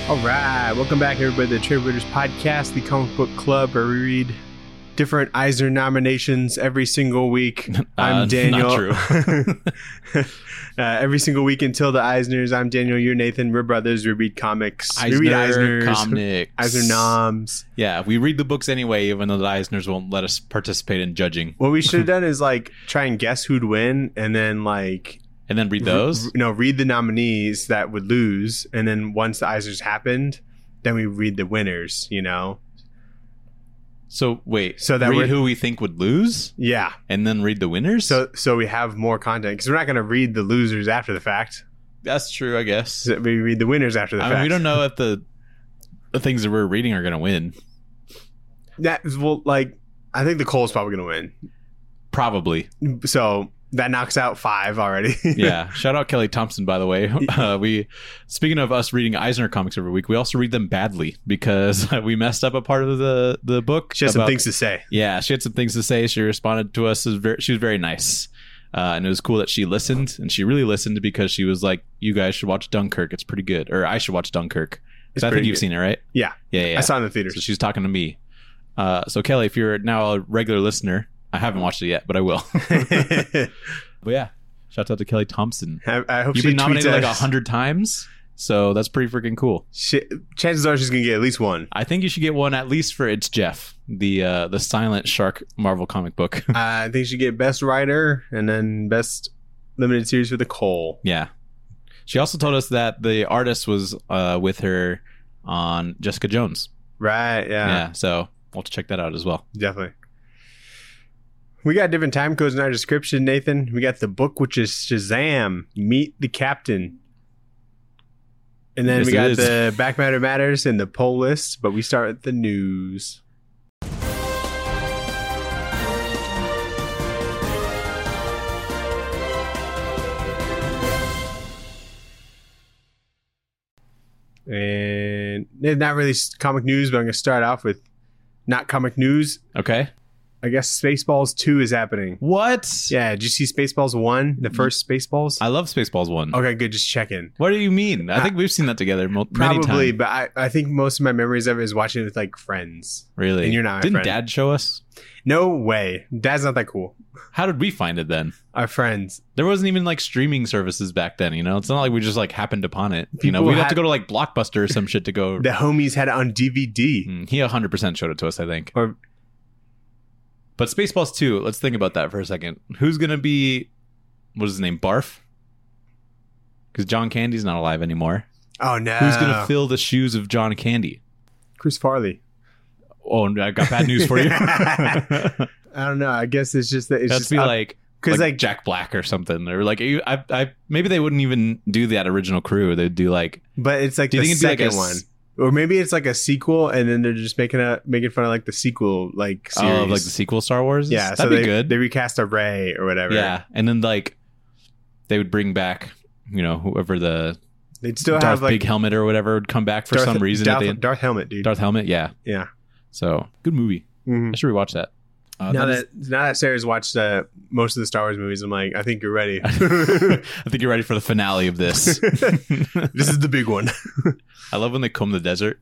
All right, welcome back, everybody, to the Trade Readers Podcast, the comic book club where we read different Eisner nominations every single week. I'm Daniel. Not true. Every single week until the Eisners. I'm Daniel. You're Nathan. We're brothers. We read comics. We read Eisners. Comics. Eisner noms. Yeah, we read the books anyway, even though the Eisners won't let us participate in judging. What we should have done is try and guess who'd win, and then And then read those? Read the nominees that would lose, and then once the Eisners happened, then we read the winners, So wait, so that read who we think would lose? Yeah. And then read the winners? So we have more content, because we're not going to read the losers after the fact. That's true, I guess. So we read the winners after the fact. We don't know if the things that we're reading are going to win. I think the Cole's probably going to win. Probably. So that knocks out 5 already. Yeah. Shout out Kelly Thompson, by the way. Speaking of us reading Eisner comics every week, we also read them badly because we messed up a part of the book. She had some things to say. Yeah, she had some things to say. She responded to us. She was very nice. And it was cool that she listened, and she really listened because she was like, you guys should watch Dunkirk. It's pretty good. Or I should watch Dunkirk. Because I think you've seen it, right? Yeah. Yeah. I saw it in the theaters. So she's talking to me. So Kelly, if you're now a regular listener, I haven't watched it yet, but I will. But yeah, shout out to Kelly Thompson. I hope you've been nominated 100 times, so that's pretty freaking cool. Chances are she's gonna get at least one. I think you should get one at least for It's Jeff, the Silent Shark Marvel comic book. I think she get best writer and then best limited series for the Cole. Yeah, she also told us that the artist was with her on Jessica Jones. Right. Yeah. So we'll have to check that out as well. Definitely. We got different time codes in our description, Nathan. We got the book, which is Shazam, Meet the Captain. And then we got the Back Matter Matters and the poll list, but we start with the news. And it's not really comic news, but I'm going to start off with not comic news. Okay. I guess Spaceballs 2 is happening. What? Yeah, did you see Spaceballs 1? The first Spaceballs? I love Spaceballs 1. Okay, good. Just checking. What do you mean? I think we've seen that together many times. Probably, but I think most of my memories of it is watching it with friends. Really? And you're not my Didn't friend. Dad show us? No way. Dad's not that cool. How did we find it then? Our friends. There wasn't even streaming services back then, It's not like we just happened upon it. People we'd have to go to Blockbuster or some shit to go. The homies had it on DVD. He 100% showed it to us, I think. But Spaceballs 2, let's think about that for a second. Who's going to be, what is his name, Barf? Because John Candy's not alive anymore. Oh, no. Who's going to fill the shoes of John Candy? Chris Farley. Oh, I got bad news for you. I don't know. I guess it's just that it's just because Jack Black or something, or maybe they wouldn't even do that original crew. They'd do but it's do you the think second one, or maybe it's a sequel, and then they're just making fun of the sequel series, the sequel Star Wars. Yeah, that'd be good. They recast a Rey or whatever. Yeah, and then they would bring back whoever they'd still Darth have Big Helmet or whatever would come back for some reason at the end. Darth Helmet, dude. Darth Helmet, yeah. So good movie. Mm-hmm. I should rewatch that. Now that Sarah's watched most of the Star Wars movies, I'm like, I think you're ready. I think you're ready for the finale of this. This is the big one. I love when they comb the desert.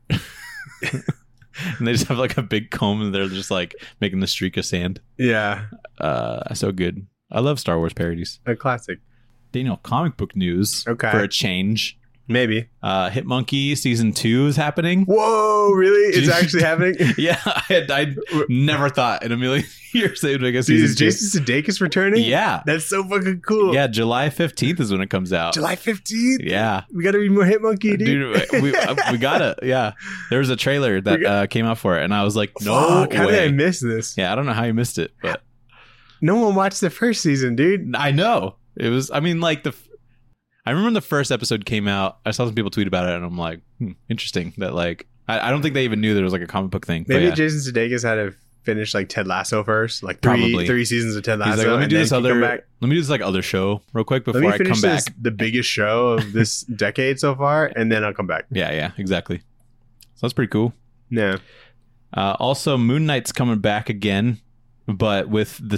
And they just have a big comb and they're just making the streak of sand. Yeah. So good. I love Star Wars parodies. A classic. Daniel, comic book news. Okay. For a change. Maybe. Hitmonkey season 2 is happening. Whoa, really? It's actually happening? Yeah, I never thought in a million years they would make a season 2. Is Jason Sudeikis returning? Yeah. That's so fucking cool. Yeah, July 15th is when it comes out. July 15th? Yeah. We gotta read more Hitmonkey, dude. We gotta, yeah. There was a trailer that came out for it, and I was like, no way. How did I miss this? Yeah, I don't know how you missed it, but... No one watched the first season, dude. I know. It was, I remember when the first episode came out, I saw some people tweet about it, and I'm like, interesting that I don't think they even knew there was a comic book thing. Maybe Jason Sudeikis had to finish Ted Lasso first, three seasons of Ted Lasso. He's let me do this other show real quick before I come back. The biggest show of this decade so far, and then I'll come back. Yeah, exactly. So that's pretty cool. Yeah. Also, Moon Knight's coming back again, but with the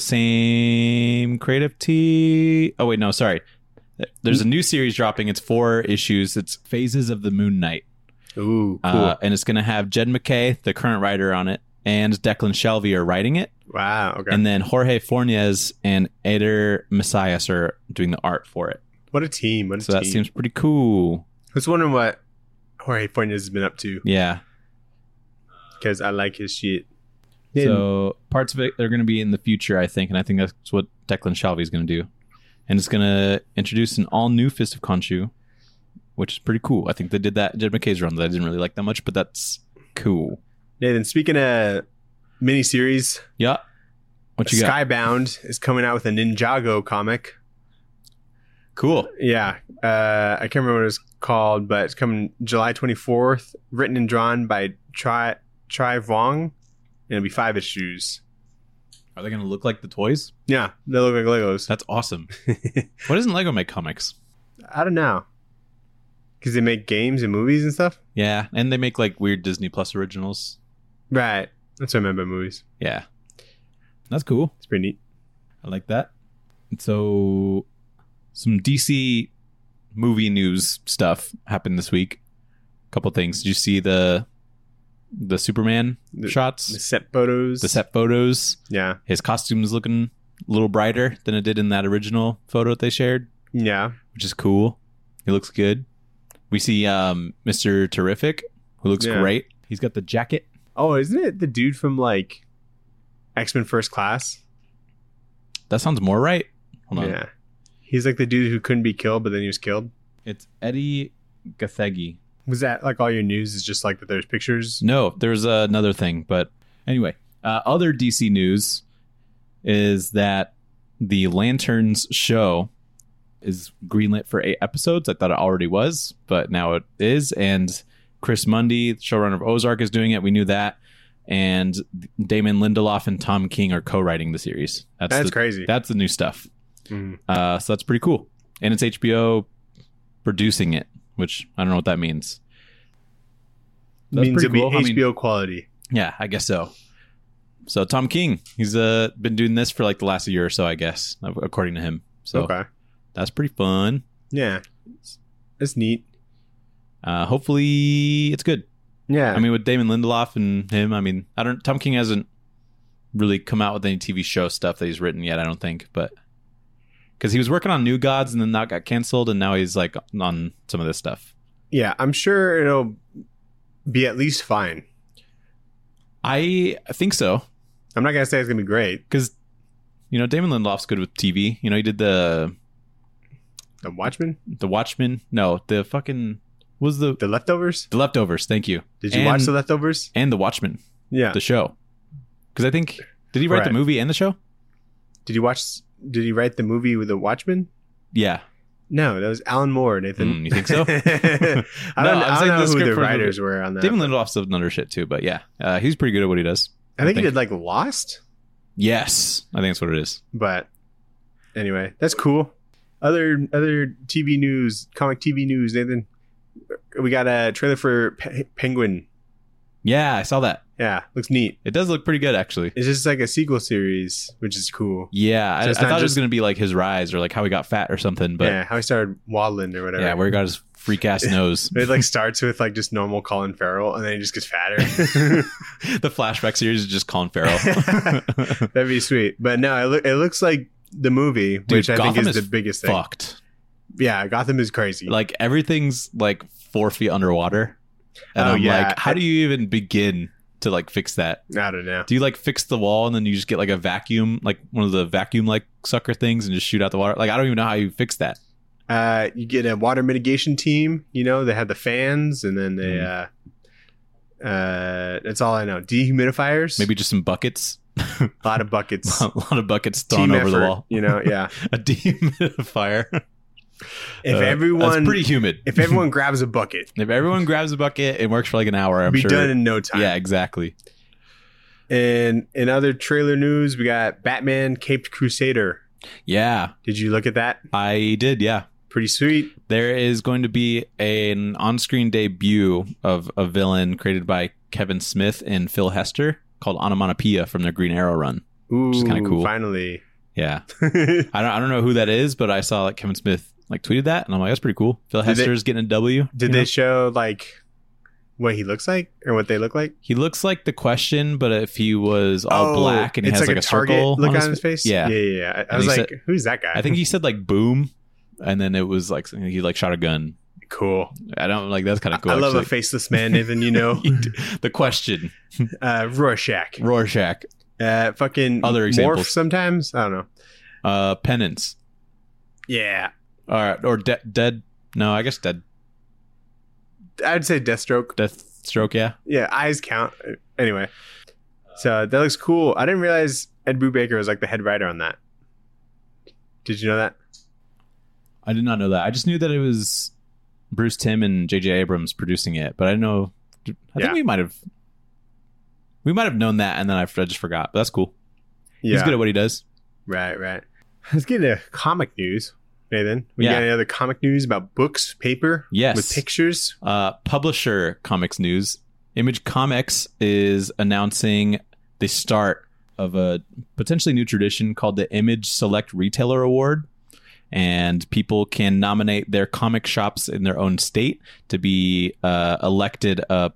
same creative team. Oh wait, no, sorry. There's a new series dropping. It's 4 issues. It's Phases of the Moon Knight. Ooh, cool. And it's going to have Jed McKay, the current writer on it, and Declan Shalvey are writing it. Wow. Okay. And then Jorge Fornes and Eder Messias are doing the art for it. What a team. So that seems pretty cool. I was wondering what Jorge Fornes has been up to. Yeah. Because I like his shit. So parts of it are going to be in the future, I think. And I think that's what Declan Shalvey is going to do. And it's going to introduce an all-new Fist of Khonshu, which is pretty cool. I think they did that in Jed McKay's run that I didn't really like that much, but that's cool. Nathan, speaking of miniseries, yeah, what you got? Skybound is coming out with a Ninjago comic. Cool. Yeah, I can't remember what it's called, but it's coming July 24th. Written and drawn by Tri Vong, and it'll be 5 issues. Are they going to look like the toys? Yeah, they look like Legos. That's awesome. Why doesn't Lego make comics? I don't know. Because they make games and movies and stuff? Yeah, and they make like weird Disney Plus originals. Right. That's what I meant by movies. Yeah. That's cool. It's pretty neat. I like that. So, some DC movie news stuff happened this week. A couple things. Did you see the Superman shots? The set photos. The set photos. Yeah. His costume is looking a little brighter than it did in that original photo that they shared. Yeah. Which is cool. He looks good. We see Mr. Terrific, who looks great. He's got the jacket. Oh, isn't it the dude from like X-Men First Class? That sounds more right. Hold on. Yeah. He's like the dude who couldn't be killed, but then he was killed. It's Eddie Gathegi. Was that like all your news is just like that there's pictures? No, there's another thing. But anyway, other DC news is that the Lanterns show is greenlit for 8 episodes. I thought it already was, but now it is. And Chris Mundy, showrunner of Ozark, is doing it. We knew that. And Damon Lindelof and Tom King are co-writing the series. That's crazy. That's the new stuff. Mm. So that's pretty cool. And it's HBO producing it, which I don't know what that means. That's means it'll be HBO quality. Yeah, I guess so. So Tom King, he's been doing this for like the last year or so, I guess, according to him. So okay. That's pretty fun. Yeah. It's neat. Hopefully it's good. Yeah. I mean, with Damon Lindelof and him, I mean, Tom King hasn't really come out with any TV show stuff that he's written yet, I don't think, but because he was working on New Gods and then that got canceled, and now he's like on some of this stuff. Yeah, I'm sure it'll be at least fine. I think so. I'm not gonna say it's gonna be great because Damon Lindelof's good with TV. He did the Watchmen. The Watchmen. No, the fucking was the Leftovers. The Leftovers. Thank you. Did you watch the Leftovers and the Watchmen? Yeah, the show. Because I think did he write the movie and the show? Did he write the movie with the Watchmen? Yeah. No, that was Alan Moore, Nathan. You think so? I don't know who the writers were on that. Damon Lindelof's done other shit too, but yeah, he's pretty good at what he does. I think he did like Lost. Yes, I think that's what it is. But anyway, that's cool. Other TV news, comic TV news, Nathan. We got a trailer for Penguin. Yeah, I saw that. Yeah, looks neat. It does look pretty good, actually. It's just like a sequel series, which is cool. Yeah, so I thought it was going to be like his rise or like how he got fat or something. But yeah, how he started waddling or whatever. Yeah, where he got his freak ass nose. It like starts with like just normal Colin Farrell, and then he just gets fatter. The flashback series is just Colin Farrell. That'd be sweet. But no, it looks like the movie, which I think is the biggest thing. Fucked. Yeah, Gotham is crazy. Like everything's like 4 feet underwater. And I'm like, how do you even begin to like fix that? I don't know. Do you like fix the wall and then you just get like a vacuum, like one of the vacuum like sucker things and just shoot out the water? Like, I don't even know how you fix that. You get a water mitigation team, they have the fans, and then they that's all I know. Dehumidifiers. Maybe just some buckets. A lot of buckets. A lot of buckets thrown over the wall. Yeah. A dehumidifier. If everyone, that's pretty humid. If everyone grabs a bucket, it works for like an hour. I'm sure. Be done in no time. Yeah, exactly. And in other trailer news, we got Batman Caped Crusader. Yeah. Did you look at that? I did. Yeah. Pretty sweet. There is going to be an on-screen debut of a villain created by Kevin Smith and Phil Hester called Onomatopoeia from their Green Arrow run. Ooh, which is kind of cool. Finally. Yeah. I don't know who that is, but I saw like Kevin Smith like tweeted that, and I'm like, that's pretty cool. Phil Hester's getting a W. Did they show like what he looks like or what they look like? He looks like the Question, but if he was all black and he has like a circle look on his face. Yeah. I was like, who's that guy? I think he said like boom, and then it was like he like shot a gun. Cool. I don't like that's kind of cool. I love a faceless man, Nathan. You know, the Question. Rorschach. Fucking other examples. Morph sometimes. I don't know. Penance. Yeah. All right. Or dead. No, I guess dead. I'd say Deathstroke. Deathstroke. Yeah. Yeah. Eyes count. Anyway. So that looks cool. I didn't realize Ed Brubaker was like the head writer on that. Did you know that? I did not know that. I just knew that it was Bruce Timm and J.J. Abrams producing it, but I didn't know. I think we might have known that, and then I just forgot. But that's cool. Yeah. He's good at what he does. Right. Let's get into comic news, Nathan. We got any other comic news about books, paper? Yes. With pictures? Publisher comics news. Image Comics is announcing the start of a potentially new tradition called the Image Select Retailer Award. And people can nominate their comic shops in their own state to be elected as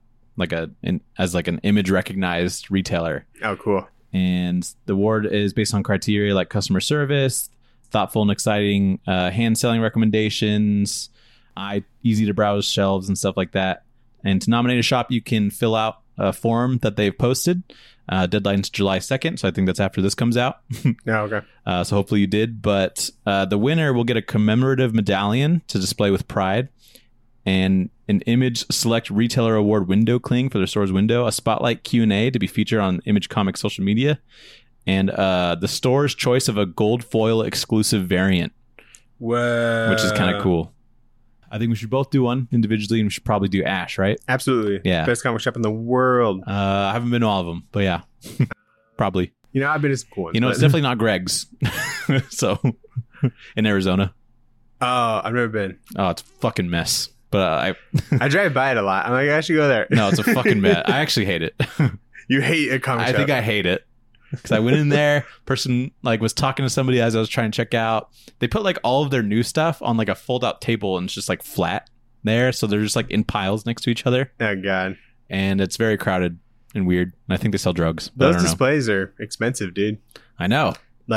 an image recognized retailer. Oh, cool. And the award is based on criteria like customer service, thoughtful and exciting hand selling recommendations, easy to browse shelves and stuff like that. And to nominate a shop, you can fill out a form that they've posted. Deadline's July 2nd, so I think that's after this comes out. Okay. So hopefully you did. But the winner will get a commemorative medallion to display with pride, and an Image Select Retailer Award window cling for their store's window, a spotlight Q&A to be featured on Image Comics social media, and the store's choice of a gold foil exclusive variant. Whoa. Which is kind of cool. I think we should both do one individually, and we should probably do Ash, right? Absolutely. Yeah. Best comic shop in the world. I haven't been to all of them, but yeah, probably. You know, I've been to some cool ones. It's definitely not Greg's. So, in Arizona. Oh, I've never been. Oh, it's a fucking mess. But I drive by it a lot. I'm like, I should go there. No, it's a fucking mess. I actually hate it. You hate a comic shop? I think I hate it. Because I went in there, person was talking to somebody as I was trying to check out. They put all of their new stuff on a fold out table, and it's just flat there, so they're just in piles next to each other. Oh god! And it's very crowded and weird. And I think they sell drugs. Those displays are expensive, dude. I know.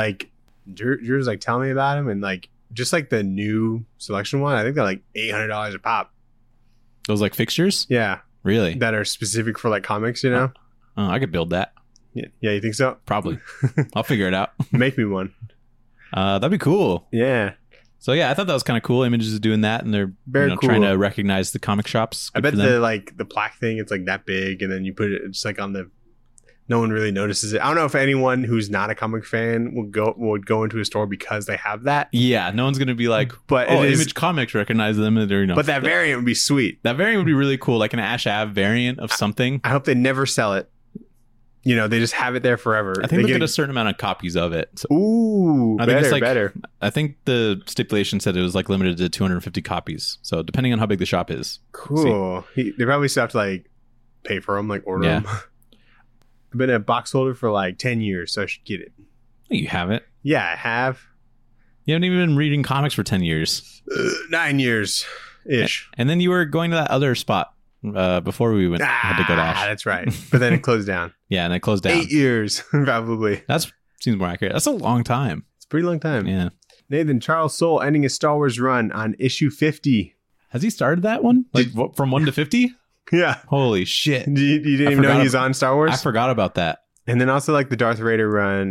Drew's telling me about them, and just the new selection one, I think they're $800 a pop. Those fixtures? Yeah. Really? That are specific for comics, you know? Oh, I could build that. Yeah, you think so? Probably. I'll figure it out. Make me one. That'd be cool. Yeah. So yeah, I thought that was kind of cool. Images is doing that, and they're very cool. Trying to recognize the comic shops. Good I bet the plaque thing, it's that big, and then you put it just on the. No one really notices it. I don't know if anyone who's not a comic fan would go into a store because they have that. Yeah, no one's gonna be but Image Comics recognize them, But that variant would be sweet. That variant would be really cool, an Ash Ave variant of something. I hope they never sell it. They just have it there forever. I think they get a certain amount of copies of it. So ooh, I think better. I think the stipulation said it was limited to 250 copies. So depending on how big the shop is. Cool. They probably still have to pay for them, order them. I've been a box holder for 10 years, so I should get it. You haven't? Yeah, I have. You haven't even been reading comics for 10 years. 9 years ish. And then you were going to that other spot. Before we had to go to Ash. That's right. But then it closed down. Yeah, and it closed down. 8 years, probably. That seems more accurate. That's a long time. It's a pretty long time. Yeah. Nathan, Charles Soule ending his Star Wars run on issue 50. Has he started that one? From 1 to 50? Yeah. Holy shit. You didn't even know he was on Star Wars? I forgot about that. And then also the Darth Vader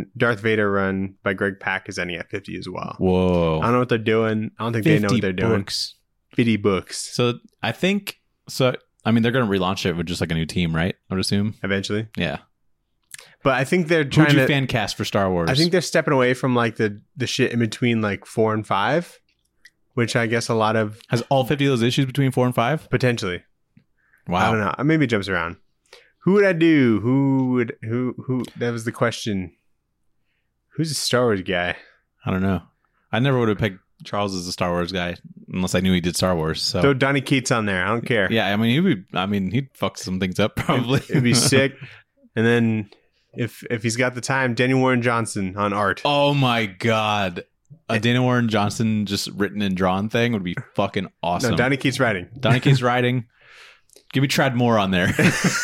run by Greg Pak is ending at 50 as well. Whoa. I don't know what they're doing. I don't think they know what they're doing. 50 books. So I think they're going to relaunch it with just a new team, right? I would assume. Eventually. Yeah. But I think they're trying to fan cast for Star Wars. I think they're stepping away from the shit in between 4 and 5, which I guess a lot of has all 50 of those issues between 4 and 5? Potentially. Wow. I don't know. Maybe it jumps around. Who would I do? Who that was the question. Who's a Star Wars guy? I don't know. I never would have picked Charles as a Star Wars guy unless I knew he did Star Wars. So throw Donny Cates on there. I don't care. Yeah, he'd fuck some things up probably. It'd be sick. And then if he's got the time, Daniel Warren Johnson on art. Oh my god. A Daniel Warren Johnson just written and drawn thing would be fucking awesome. No, Donny Cates writing. Donny Cates writing. Give me Tradmore on there.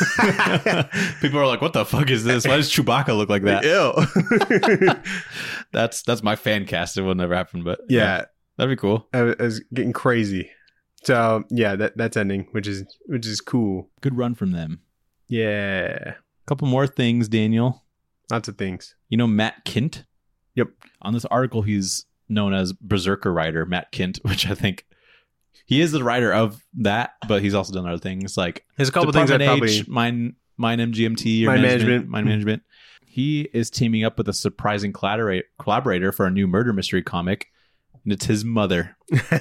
People are like, what the fuck is this? Why does Chewbacca look like that? Ew. That's my fan cast. It will never happen, but Yeah. that'd be cool. I was getting crazy. So yeah, that's ending, which is cool. Good run from them. Yeah. A couple more things, Daniel. Lots of things. You know Matt Kint? Yep. On this article, he's known as Berserker writer Matt Kint, which I think he is the writer of that, but he's also done other things like There's a couple things I probably Mind MGMT or Mind Management. He is teaming up with a surprising collaborator for a new murder mystery comic, and it's his mother.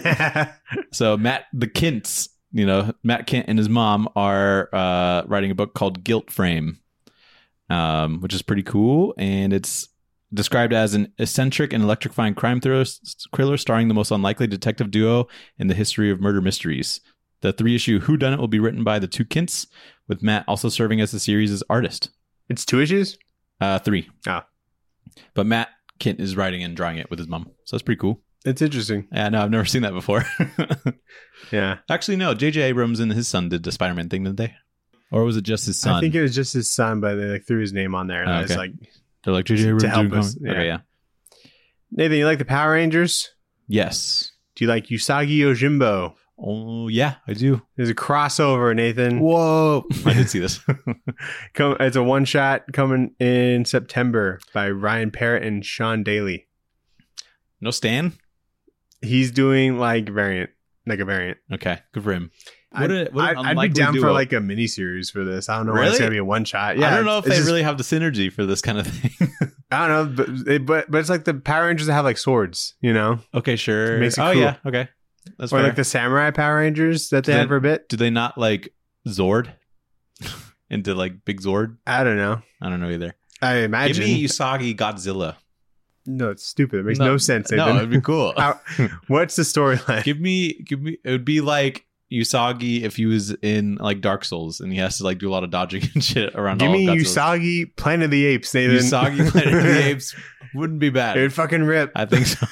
So Matt the Kints, Matt Kint and his mom are writing a book called Guilt Frame, which is pretty cool, and it's described as an eccentric and electrifying crime thriller starring the most unlikely detective duo in the history of murder mysteries. The 3-issue whodunit will be written by the two Kints, with Matt also serving as the series' artist. It's 2 issues? 3. Ah. But Matt Kint is writing and drawing it with his mom, so that's pretty cool. It's interesting. Yeah, no, I've never seen that before. Yeah. Actually, no, J.J. Abrams and his son did the Spider-Man thing, didn't they? Or was it just his son? I think it was just his son, but they threw his name on there. And I was like, they're like, J.J. Abrams to help us. Yeah. Okay, yeah. Nathan, you like the Power Rangers? Yes. Do you like Usagi Yojimbo? Oh, yeah, I do. There's a crossover, Nathan. Whoa. I did see this. It's a one-shot coming in September by Ryan Parrott and Sean Daly. No Stan? He's doing like a variant. Okay, good for him. I'd be down for like a miniseries for this. I don't know why it's going to be a one-shot. Yeah, I don't know if they really have the synergy for this kind of thing. I don't know, but it's like the Power Rangers that have like swords, Okay, sure. Makes it cool. Yeah, okay. That's or fair. like the Samurai Power Rangers that they had for a bit. Do they not like Zord into like Big Zord? I don't know. I don't know either. I imagine. Give me Usagi Godzilla. No, it's stupid. It makes no sense. No, it'd be cool. What's the storyline? Give me. It would be like Usagi if he was in like Dark Souls and he has to like do a lot of dodging and shit around. Give me Godzilla's. Usagi Planet of the Apes, Nathan. Usagi Planet of the Apes wouldn't be bad. It'd fucking rip. I think so.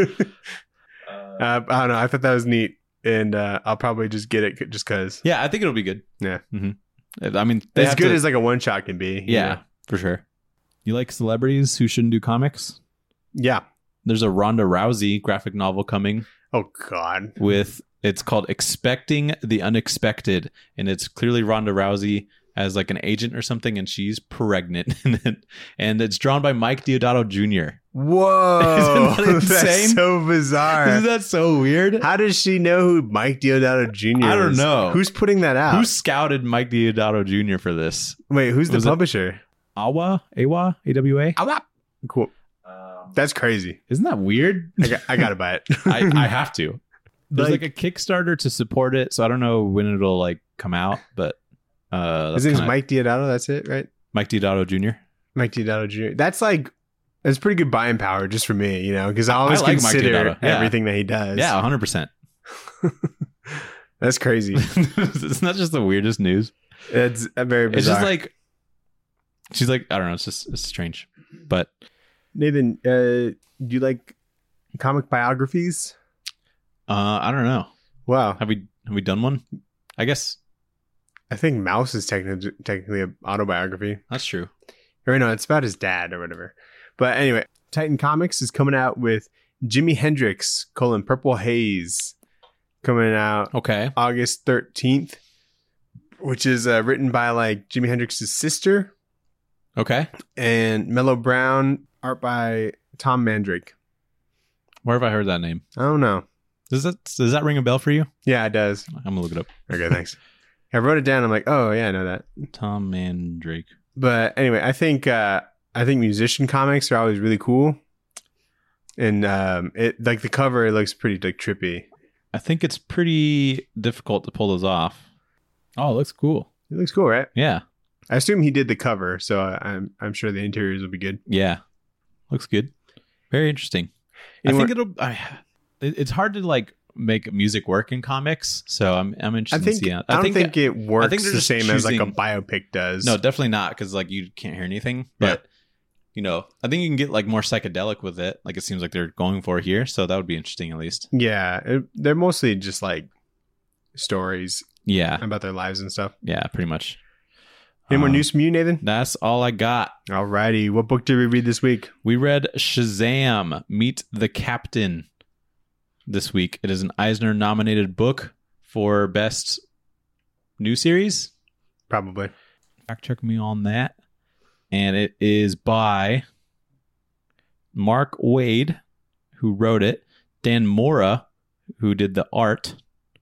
I don't know. I thought that was neat, and I'll probably just get it just because. Yeah, I think it'll be good. Yeah. Mm-hmm. I mean, as good as like a one shot can be. Yeah, for sure. You like celebrities who shouldn't do comics? Yeah. There's a Ronda Rousey graphic novel coming. Oh God. It's called Expecting the Unexpected, and it's clearly Ronda Rousey as like an agent or something, and she's pregnant, and it's drawn by Mike Deodato Jr. Whoa, Isn't that insane? That's so bizarre. Isn't that so weird? How does she know who Mike Deodato Jr. is? I don't know. Who's putting that out? Who scouted Mike Deodato Jr. for this? Wait, who's the publisher? AWA? AWA? Cool. That's crazy. Isn't that weird? I gotta buy it. I have to. There's like a Kickstarter to support it, so I don't know when it'll like come out, but his name's Mike Deodato. That's it, right? Mike Deodato Jr. Mike Deodato Jr. That's pretty good buying power just for me, because I always consider everything that he does. Yeah, 100%. That's crazy. It's not just the weirdest news. It's very bizarre. It's just like she's like, I don't know. It's strange, but. Nathan, do you like comic biographies? I don't know. Wow. Have we done one? I guess. I think Mouse is technically an autobiography. That's true. Or no, it's about his dad or whatever. But anyway, Titan Comics is coming out with Jimi Hendrix, Purple Haze, coming out August 13th, which is written by like Jimi Hendrix's sister. Okay. And Mellow Brown, art by Tom Mandrake. Where have I heard that name? I don't know. Does that ring a bell for you? Yeah, it does. I'm gonna look it up. Okay, thanks. I wrote it down. I'm like, oh yeah, I know that. Tom Mandrake. But anyway, I think musician comics are always really cool, and it like the cover it looks pretty like trippy. I think it's pretty difficult to pull those off. Oh, it looks cool. It looks cool, right? Yeah. I assume he did the cover, so I'm sure the interiors will be good. Yeah, looks good. Very interesting. I think it's hard to like make music work in comics, so I'm interested to see. I don't think it works the same as like a biopic does. No, definitely not, because like you can't hear anything. But I think you can get like more psychedelic with it. Like it seems like they're going for here, so that would be interesting at least. Yeah, they're mostly just like stories. Yeah. about their lives and stuff. Yeah, pretty much. Any more news from you, Nathan? That's all I got. Alrighty. What book did we read this week? We read Shazam! Meet the Captain this week. It is an Eisner-nominated book for Best New Series. Probably. Fact check me on that. And it is by Mark Waid, who wrote it, Dan Mora, who did the art.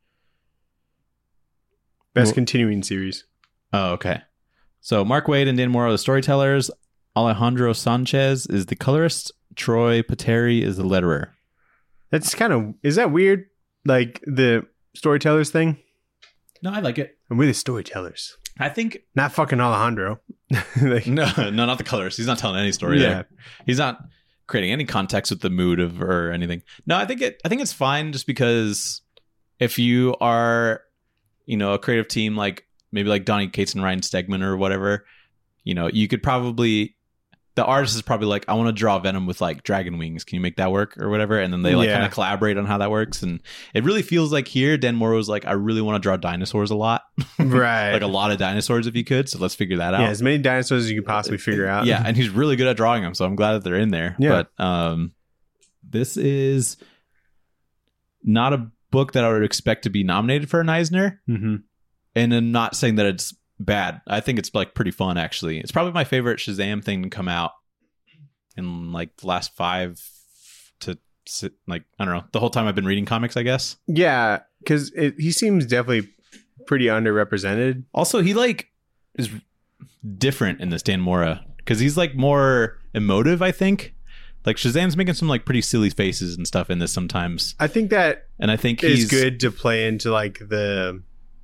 Best continuing series. Oh, okay. So Mark Waid and Dan Mora are the storytellers. Alejandro Sanchez is the colorist. Troy Pateri is the letterer. That's kind of... Is that weird? Like the storytellers thing? No, I like it. And we're the storytellers. I think... Not fucking Alejandro. No, not the colorist. He's not telling any story there. He's not creating any context with the mood of or anything. No, I think it's fine just because if you are, a creative team like maybe like Donny Cates and Ryan Stegman or whatever, you could probably, the artist is probably like, I want to draw Venom with like dragon wings. Can you make that work or whatever? And then they kind of collaborate on how that works. And it really feels like here, Dan Mora was like, I really want to draw dinosaurs a lot. Right. Like a lot of dinosaurs if you could. So let's figure that out. Yeah, as many dinosaurs as you could possibly figure out. Yeah. And he's really good at drawing them. So I'm glad that they're in there. Yeah. But this is not a book that I would expect to be nominated for an Eisner. Mm-hmm. And I'm not saying that it's bad. I think it's like pretty fun, actually. It's probably my favorite Shazam thing to come out in like the last 5 to like, I don't know, the whole time I've been reading comics, I guess. Yeah, because he seems definitely pretty underrepresented. Also, he like is different in this Dan Mora because he's like more emotive, I think. Like Shazam's making some like pretty silly faces and stuff in this sometimes. I think that, and I think he's good to play into like the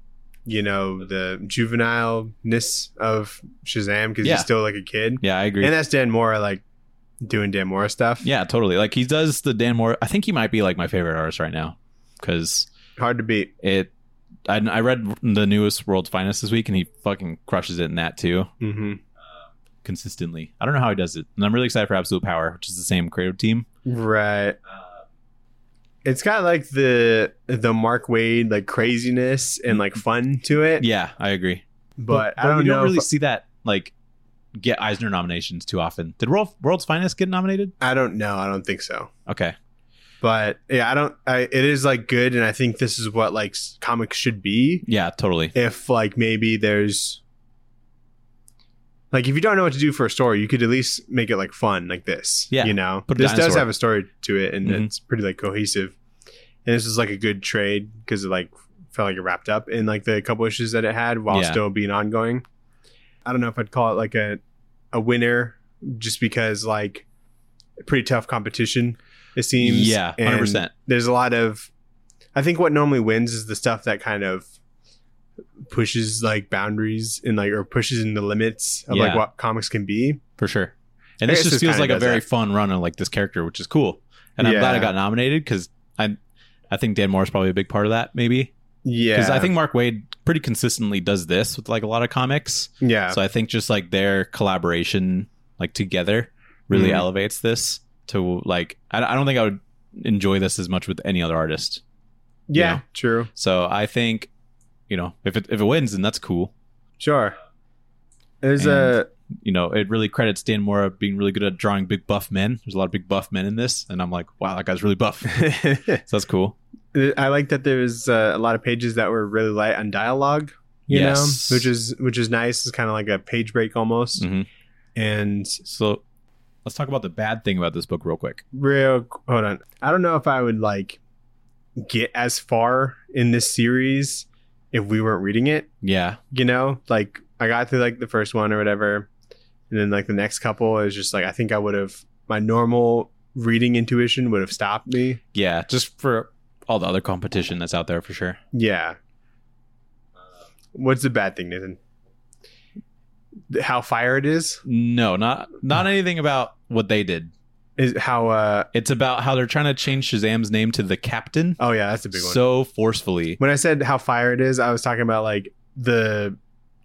juvenile-ness of Shazam because he's still like a kid. Yeah, I agree. And that's Dan Mora like doing Dan Mora stuff. Yeah, totally. Like he does the Dan Mora. I think he might be like my favorite artist right now because hard to beat. I read the newest World's Finest this week and he fucking crushes it in that too. Mm-hmm. Consistently. I don't know how he does it. And I'm really excited for Absolute Power, which is the same creative team. Right. It's got like the Mark Waid like craziness and like fun to it. Yeah, I agree. But I don't know. You don't really see that like get Eisner nominations too often. Did World's Finest get nominated? I don't know. I don't think so. Okay. But yeah, it is like good, and I think this is what like comics should be. Yeah, totally. If like maybe there's like if you don't know what to do for a story, you could at least make it like fun like this. Yeah. This does have a story to it, and it's pretty like cohesive. And this is like a good trade because it like felt like it wrapped up in like the couple issues that it had while still being ongoing. I don't know if I'd call it like a winner just because like pretty tough competition, it seems. Yeah, 100%. And there's a lot of, I think what normally wins is the stuff that kind of pushes like boundaries and like, or pushes in the limits of like what comics can be. For sure. And this just feels like a very fun run of like this character, which is cool. And I'm glad it got nominated because I think Dan Moore is probably a big part of that, maybe. Yeah. Because I think Mark Waid pretty consistently does this with like a lot of comics. Yeah. So I think just like their collaboration like together really elevates this to like, I don't think I would enjoy this as much with any other artist. Yeah, true. So I think, if it wins, then that's cool. Sure. There's it really credits Dan Mora being really good at drawing big buff men. There's a lot of big buff men in this. And I'm like, wow, that guy's really buff. So that's cool. I like that there's a lot of pages that were really light on dialogue, you know, which is nice. It's kind of like a page break almost. Mm-hmm. And so let's talk about the bad thing about this book real quick. Hold on. I don't know if I would like get as far in this series if we weren't reading it. Yeah. Like I got through like the first one or whatever. And then like the next couple is just like, I think I would have, my normal reading intuition would have stopped me. Yeah. Just for all the other competition that's out there for sure. Yeah. What's the bad thing, Nathan? How fire it is? No, not anything about what they did. Is how it's about how they're trying to change Shazam's name to the Captain. Oh yeah, that's a big one. So forcefully. When I said how fire it is, I was talking about like the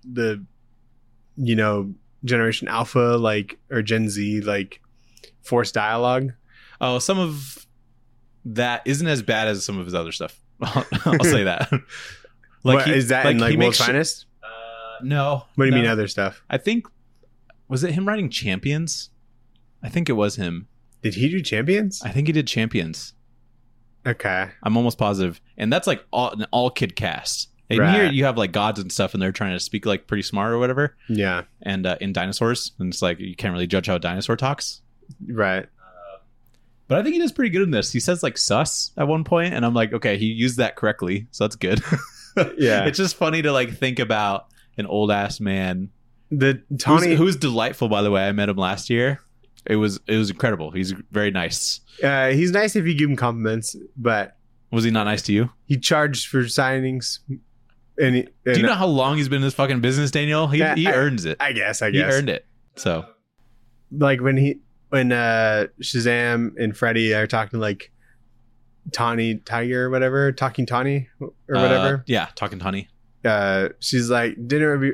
Generation Alpha like or Gen Z like forced dialogue. Oh, some of that isn't as bad as some of his other stuff. I'll say that. What, is that in like World's Finest? No. What do you mean other stuff? I think, was it him writing Champions? I think it was him. Did he do Champions? I think he did Champions. Okay. I'm almost positive. And that's like an all kid cast. And Right. here you have like gods and stuff, and they're trying to speak like pretty smart or whatever. Yeah. And in dinosaurs, and it's like you can't really judge how a dinosaur talks. Right. But I think he does pretty good in this. He says like sus at one point, and I'm like, okay, he used that correctly, so that's good. Yeah. It's just funny to like think about an old ass man. The Tawny, who's delightful, by the way. I met him last year. It was incredible. He's very nice. he's nice if you give him compliments, but Was he not nice to you? he charged for signings. And Do you know how long he's been in this fucking business, Daniel? He earns it. I guess. He earned it. So like when Shazam and Freddy are talking like Tawny Tiger or whatever, talking Tawny or whatever. Yeah, talking Tawny. She's like, dinner would be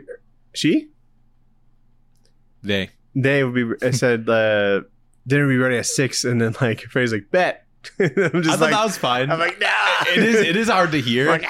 They would be. I said dinner would be ready at 6, and then like Freddy's like, bet. I'm just I thought that was fine. I'm like, nah. It is hard to hear. Like,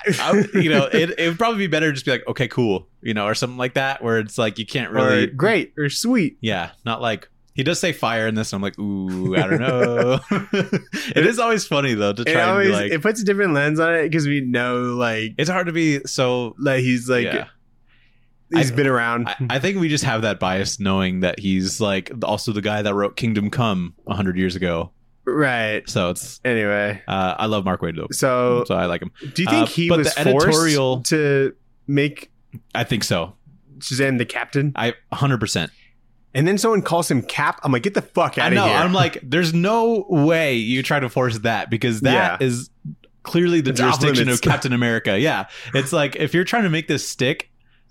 It would probably be better to just be like, okay, cool, or something like that, where it's like you can't really or great or sweet. Yeah, not like he does say fire in this, and I'm like, ooh, I don't know. It is always funny though to try and be like, it puts a different lens on it because we know like it's hard to be so like he's like yeah. he's been around. I think we just have that bias knowing that he's like also the guy that wrote Kingdom Come 100 years ago. Right. So it's anyway. I love Mark Waid though, so I like him. Do you think he but was the editorial forced to make I think so. Shazam the captain? I 100%. And then someone calls him Cap. I'm like, get the fuck out I of know. here. I'm like, there's no way you try to force that because that is clearly the jurisdiction of Captain America. Yeah. It's like, if you're trying to make this stick,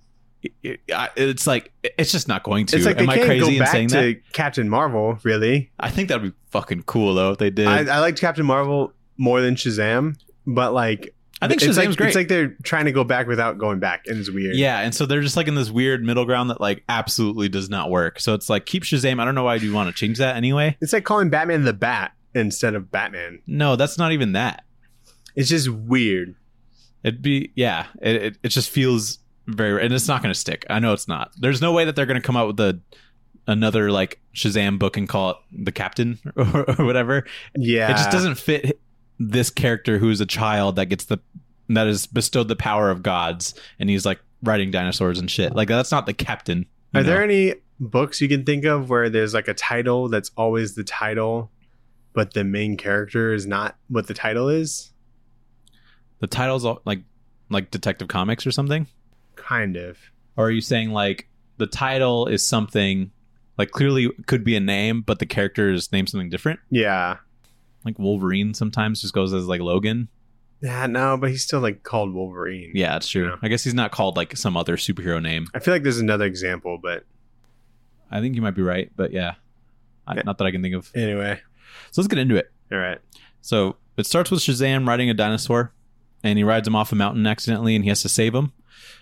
it's like, it's just not going to. It's like Am they I can't crazy go in back saying to that? Captain Marvel, really. I think that'd be fucking cool though if they did. I liked Captain Marvel more than Shazam, but like, I think it's Shazam's like, great. It's like they're trying to go back without going back, and it's weird. Yeah, and so they're just like in this weird middle ground that like absolutely does not work. So it's like keep Shazam. I don't know why you want to change that anyway. It's like calling Batman the Bat instead of Batman. No, that's not even that. It's just weird. It'd be it just feels very, and it's not going to stick. I know it's not. There's no way that they're going to come out with another like Shazam book and call it The Captain or whatever. Yeah, it just doesn't fit this character who's a child that is bestowed the power of gods, and he's like riding dinosaurs and shit. Like that's not the captain. Are there any books you can think of where there's like a title that's always the title, but the main character is not what the title is? The title's all, like Detective Comics or something? Kind of. Or are you saying like the title is something like clearly could be a name, but the character is named something different? Yeah. Like Wolverine sometimes just goes as like Logan. Yeah, no, but he's still like called Wolverine. Yeah, that's true. Yeah. I guess he's not called like some other superhero name. I feel like there's another example, but I think you might be right, but yeah. Not that I can think of. Anyway. So let's get into it. All right. So it starts with Shazam riding a dinosaur, and he rides him off a mountain accidentally, and he has to save him.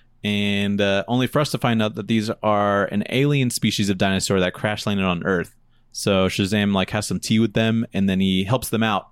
And only for us to find out that these are an alien species of dinosaur that crash landed on Earth. So Shazam like has some tea with them, and then he helps them out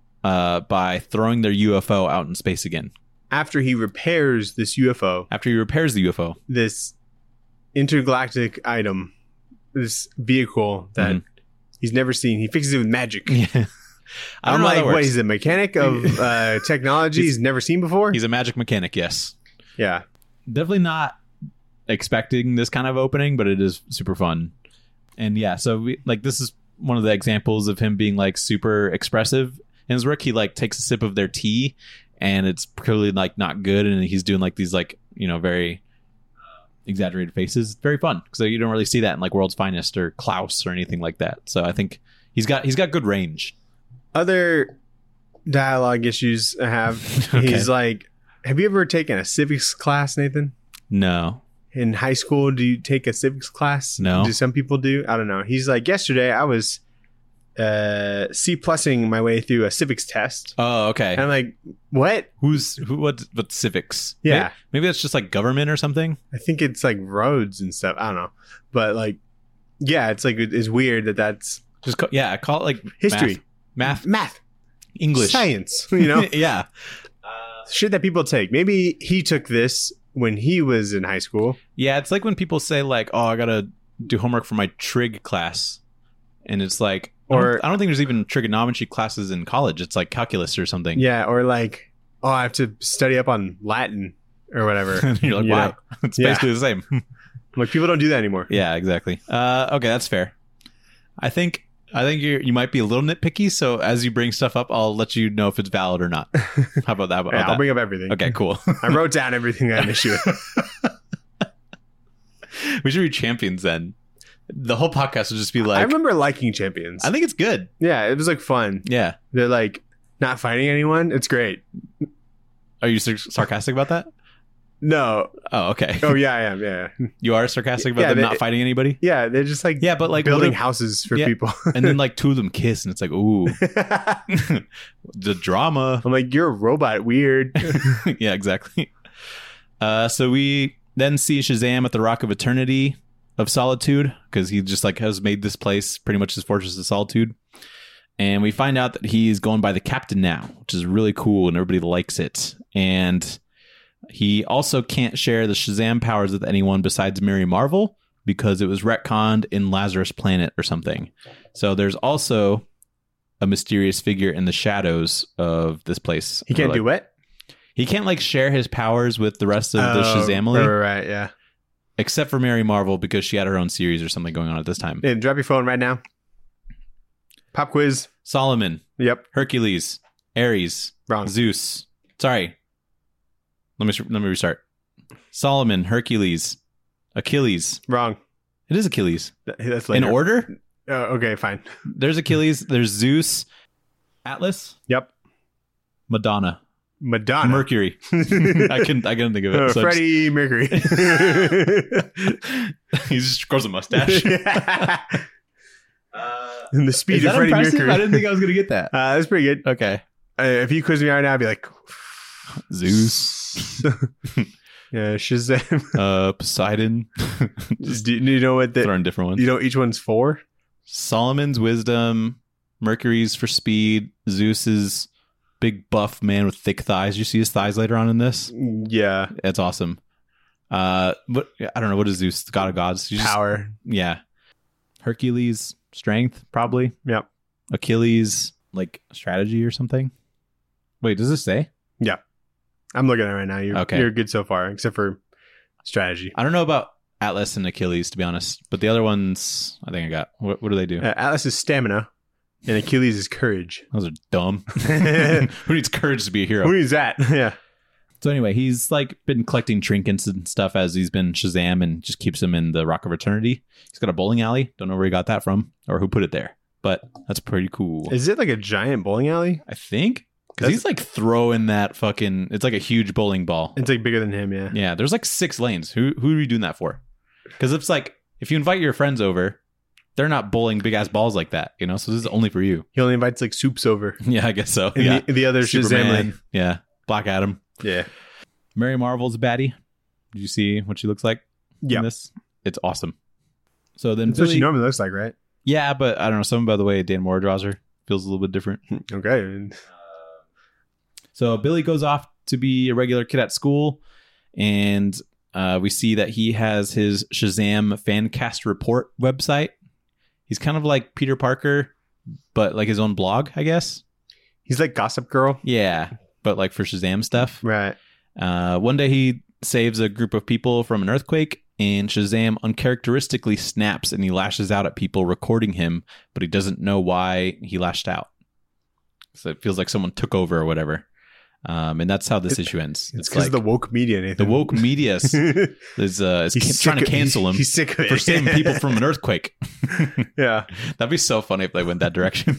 by throwing their UFO out in space again. After he repairs this UFO. After he repairs the UFO. This intergalactic item, this vehicle that he's never seen. He fixes it with magic. Yeah. I'm like, what, he's a mechanic of technology he's never seen before? He's a magic mechanic, yes. Yeah. Definitely not expecting this kind of opening, but it is super fun. And yeah, so this is one of the examples of him being like super expressive in his work. He like takes a sip of their tea and it's clearly like not good, and he's doing like these like, very exaggerated faces. It's very fun because you don't really see that in like World's Finest or Klaus or anything like that. So I think he's got good range. Other dialogue issues I have. Okay. He's like, have you ever taken a civics class, Nathan? No. In high school, do you take a civics class? No. Do some people do? I don't know. He's like, yesterday I was C+ing my way through a civics test. Oh, okay. And I'm like, what? What civics? Yeah. Maybe that's just like government or something. I think it's like roads and stuff. I don't know. But like, yeah, it's like, it's weird that's just call it like history. Math. English. Science. Yeah. shit that people take. Maybe he took this when he was in high school. Yeah, it's like when people say like, "Oh, I gotta do homework for my trig class," and it's like, I don't think there's even trigonometry classes in college. It's like calculus or something. Yeah, or like, oh, I have to study up on Latin or whatever. And you're like, why? It's basically the same. Like, people don't do that anymore. Yeah, exactly. Okay, that's fair. I think you might be a little nitpicky. So as you bring stuff up, I'll let you know if it's valid or not. How about that? I'll bring up everything. Okay, cool. I wrote down everything I had an issue with. We should be champions then. The whole podcast would just be like... I remember liking Champions. I think it's good. Yeah, it was like fun. Yeah. They're like not fighting anyone. It's great. Are you sarcastic about that? No. Oh, okay. Oh, yeah, I am. Yeah. You are sarcastic about them not fighting anybody? Yeah, they're just like but like building houses for people. And then like two of them kiss and it's like, ooh. The drama. I'm like, you're a robot. Weird. Yeah, exactly. So we then see Shazam at the Rock of Eternity of Solitude, because he just like has made this place pretty much his Fortress of Solitude. And we find out that he's going by the Captain now, which is really cool and everybody likes it. And he also can't share the Shazam powers with anyone besides Mary Marvel because it was retconned in Lazarus Planet or something. So there's also a mysterious figure in the shadows of this place. He can't do what? He can't like share his powers with the rest of the Shazamily. Right, yeah. Except for Mary Marvel because she had her own series or something going on at this time. Hey, drop your phone right now. Pop quiz. Solomon. Yep. Hercules. Ares. Wrong. Zeus. Sorry. Let me restart. Solomon. Hercules. Achilles. Wrong. It is Achilles. That's later. In order? Okay, fine. There's Achilles. There's Zeus. Atlas. Yep. Madonna. Mercury. I couldn't think of it. So Freddie Mercury. He just grows a mustache. And the speed of Freddie Mercury. I didn't think I was going to get that. That's pretty good. Okay. If you quiz me right now, I'd be like... Zeus. Yeah, Shazam. Poseidon. Do you know what throwing different ones? You know each one's for? Solomon's wisdom. Mercury's for speed. Zeus's big buff man with thick thighs. You see his thighs later on in this? Yeah. It's awesome. But I don't know. What is Zeus? The god of gods? Power. Yeah. Hercules, strength, probably. Yep. Achilles, like strategy or something. Wait, does this say? Yeah. I'm looking at it right now. You're good so far, except for strategy. I don't know about Atlas and Achilles, to be honest. But the other ones, I think I got. What do they do? Atlas is stamina, and Achilles is courage. Those are dumb. Who needs courage to be a hero? Who needs that? Yeah. So anyway, he's like been collecting trinkets and stuff as he's been Shazam and just keeps him in the Rock of Eternity. He's got a bowling alley. Don't know where he got that from or who put it there, but that's pretty cool. Is it like a giant bowling alley? I think. Because he's like throwing that fucking... It's like a huge bowling ball. It's like bigger than him, yeah. Yeah, there's like 6 lanes. Who are you doing that for? Because it's like, if you invite your friends over, they're not bowling big ass balls like that, you know? So this is only for you. He only invites like Soups over. Yeah, I guess so. And yeah. the other Shazam. Yeah. Black Adam. Yeah. Mary Marvel's a baddie. Did you see what she looks like in this? It's awesome. So then that's what she normally looks like, right? Yeah, but I don't know. Something about the way Dan Moore draws her feels a little bit different. Okay. So Billy goes off to be a regular kid at school, and we see that he has his Shazam Fancast Report website. He's kind of like Peter Parker, but like his own blog, I guess. He's like Gossip Girl. Yeah, but like for Shazam stuff. Right. One day he saves a group of people from an earthquake, and Shazam uncharacteristically snaps and he lashes out at people recording him, but he doesn't know why he lashed out. So it feels like someone took over or whatever. And that's how this issue ends. It's because like, of the woke media, Nathan. The woke media is trying to cancel him. He's sick of it. For saving people from an earthquake. Yeah. That'd be so funny if they went that direction.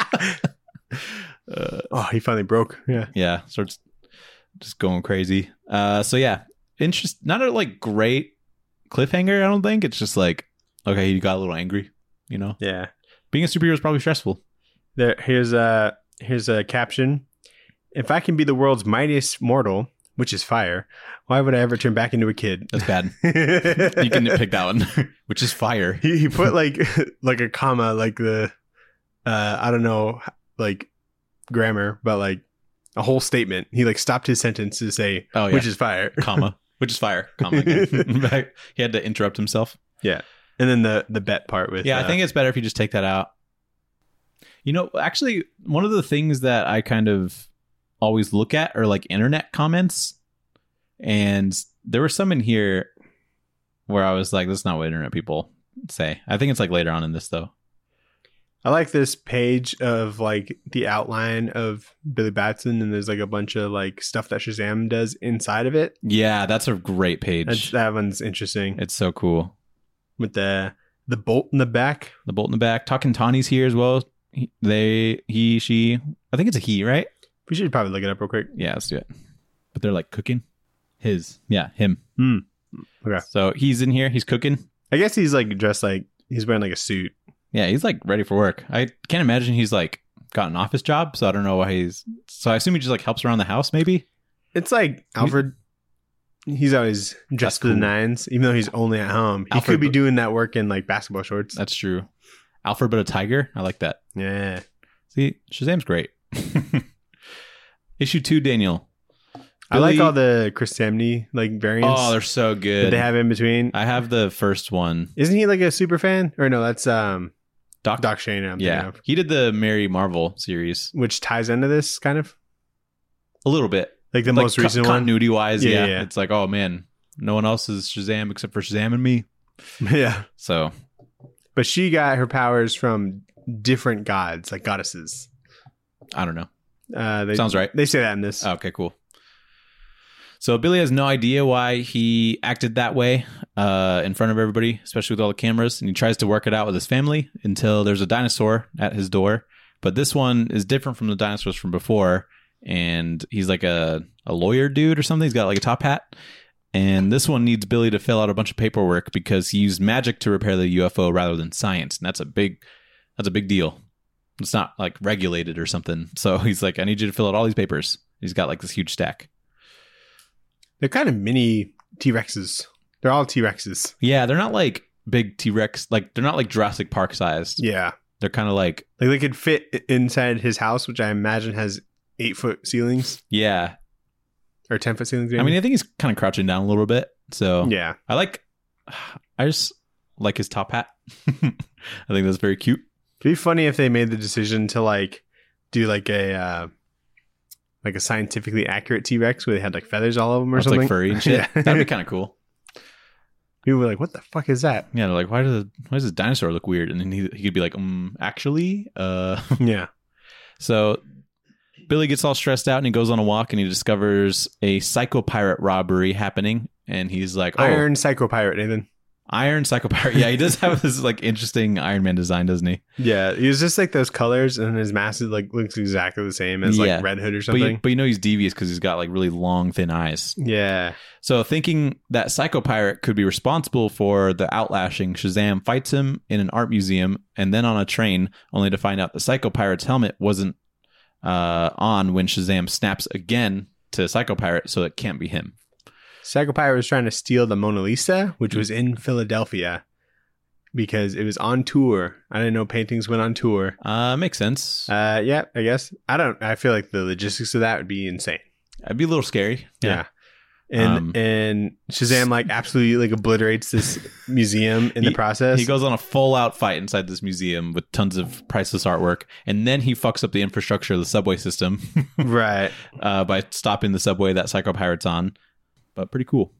He finally broke. Yeah. Yeah. Starts just going crazy. So yeah. Not a like great cliffhanger, I don't think. It's just like, okay, you got a little angry, you know? Yeah. Being a superhero is probably stressful. Here's a caption. If I can be the world's mightiest mortal, which is fire, why would I ever turn back into a kid? That's bad. You can nitpick that one, which is fire. He put like a comma, like the, I don't know, like grammar, but like a whole statement. He like stopped his sentence to say, which is fire, comma, which is fire, comma again. He had to interrupt himself. Yeah. And then the bet part with I think it's better if you just take that out. You know, actually, one of the things that I kind of always look at are like internet comments, and there were some in here where I was like, that's not what internet people say. I think it's like later on in this though. I like this page of like the outline of Billy Batson, and there's like a bunch of like stuff that Shazam does inside of it. Yeah, that's a great page. That one's interesting. It's so cool. With the bolt in the back. The bolt in the back. Talking Tawny's here as well. She. I think it's a he, right? We should probably look it up real quick. Yeah, let's do it. But they're like cooking. Him. Okay. So he's in here. He's cooking. I guess he's like dressed like he's wearing like a suit. Yeah, he's like ready for work. I can't imagine he's like got an office job, so I don't know why he's. So I assume he just like helps around the house, maybe. It's like Alfred. He's always dressed to the nines, even though he's only at home. He could be doing that work in like basketball shorts. That's true. Alfred but a tiger. I like that. Yeah. See, Shazam's great. Issue 2, Daniel. I like all the Chris Samney like variants. Oh, they're so good. That they have in between. I have the first one. Isn't he like a super fan? Or no, that's Doc Shane. Yeah, he did the Mary Marvel series, which ties into this kind of a little bit, like the most recent one, continuity wise. Yeah, it's like, oh man, no one else is Shazam except for Shazam and me. Yeah. So, but she got her powers from different gods, like goddesses. I don't know. Sounds right. They say that in this. Oh, okay, cool. So Billy has no idea why he acted that way in front of everybody, especially with all the cameras, and he tries to work it out with his family until there's a dinosaur at his door. But this one is different from the dinosaurs from before, and he's like a lawyer dude or something. He's got like a top hat, and this one needs Billy to fill out a bunch of paperwork because he used magic to repair the UFO rather than science, and that's a big deal. It's not like regulated or something. So he's like, I need you to fill out all these papers. He's got like this huge stack. They're kind of mini T-Rexes. They're all T-Rexes. Yeah, they're not like big T-Rex. Like they're not like Jurassic Park sized. Yeah. They're kind of like they could fit inside his house, which I imagine has 8-foot ceilings. Yeah. Or 10-foot ceilings. Maybe. I mean, I think he's kind of crouching down a little bit. So yeah. I just like his top hat. I think that's very cute. It'd be funny if they made the decision to like do like a scientifically accurate T-Rex where they had like feathers all over them or something. Like furry and shit. Yeah. That'd be kind of cool. People were like, what the fuck is that? Yeah, they're like, why does this dinosaur look weird? And then he could be like, actually, yeah. So Billy gets all stressed out and he goes on a walk and he discovers a psychopirate robbery happening. And he's like, Iron Psychopirate, Nathan. Iron Psychopirate. Yeah, he does have this like interesting Iron Man design, doesn't he? Yeah, he's just like those colors, and his mask like looks exactly the same as like Red Hood or something. But you know he's devious because he's got like really long, thin eyes. Yeah. So thinking that Psychopirate could be responsible for the outlashing, Shazam fights him in an art museum and then on a train, only to find out the Psychopirate's helmet wasn't on when Shazam snaps again to Psychopirate, so it can't be him. Psychopirate was trying to steal the Mona Lisa, which was in Philadelphia, because it was on tour. I didn't know paintings went on tour. Makes sense. Yeah, I guess. I feel like the logistics of that would be insane. It'd be a little scary. Yeah. And Shazam like absolutely like obliterates this museum in the process. He goes on a full out fight inside this museum with tons of priceless artwork, and then he fucks up the infrastructure of the subway system. Right. By stopping the subway that Psychopirate's on. But pretty cool.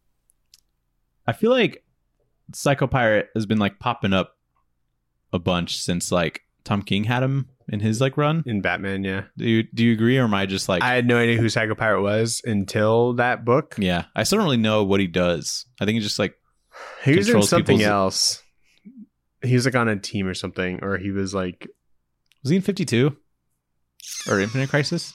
I feel like Psychopirate has been like popping up a bunch since like Tom King had him in his like run in Batman. Yeah. Do you agree, or am I just like I had no idea who Psychopirate was until that book. Yeah, I still don't really know what he does. I think he just like he was in something else. He was like on a team or something, or he was like was he in 52 or Infinite Crisis?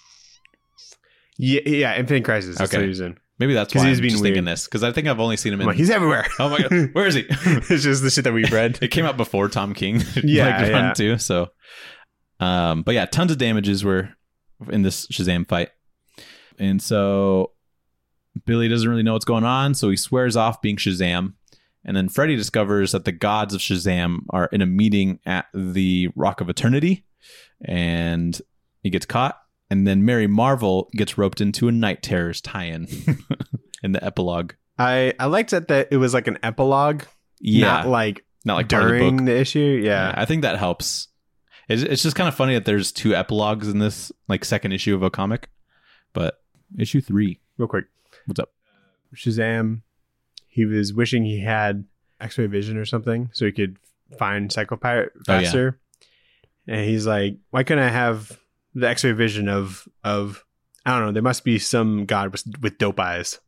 Yeah, Infinite Crisis. That's what he was in. Maybe that's why he's just thinking this, because I think I've only seen him in... He's everywhere. Oh my god, where is he? It's just the shit that we've read. It came out before Tom King. Yeah. Too, so... but yeah, tons of damages were in this Shazam fight. And so Billy doesn't really know what's going on, so he swears off being Shazam. And then Freddy discovers that the gods of Shazam are in a meeting at the Rock of Eternity. And he gets caught. And then Mary Marvel gets roped into a Night Terrors tie-in in the epilogue. I liked that it was like an epilogue, not like during the issue. Yeah, I think that helps. It's just kind of funny that there's 2 epilogues in this like second issue of a comic. But issue 3, real quick, what's up? Shazam, he was wishing he had X-ray vision or something so he could find Psycho Pirate faster. And he's like, why couldn't I have the X-ray vision of I don't know, there must be some god with dope eyes.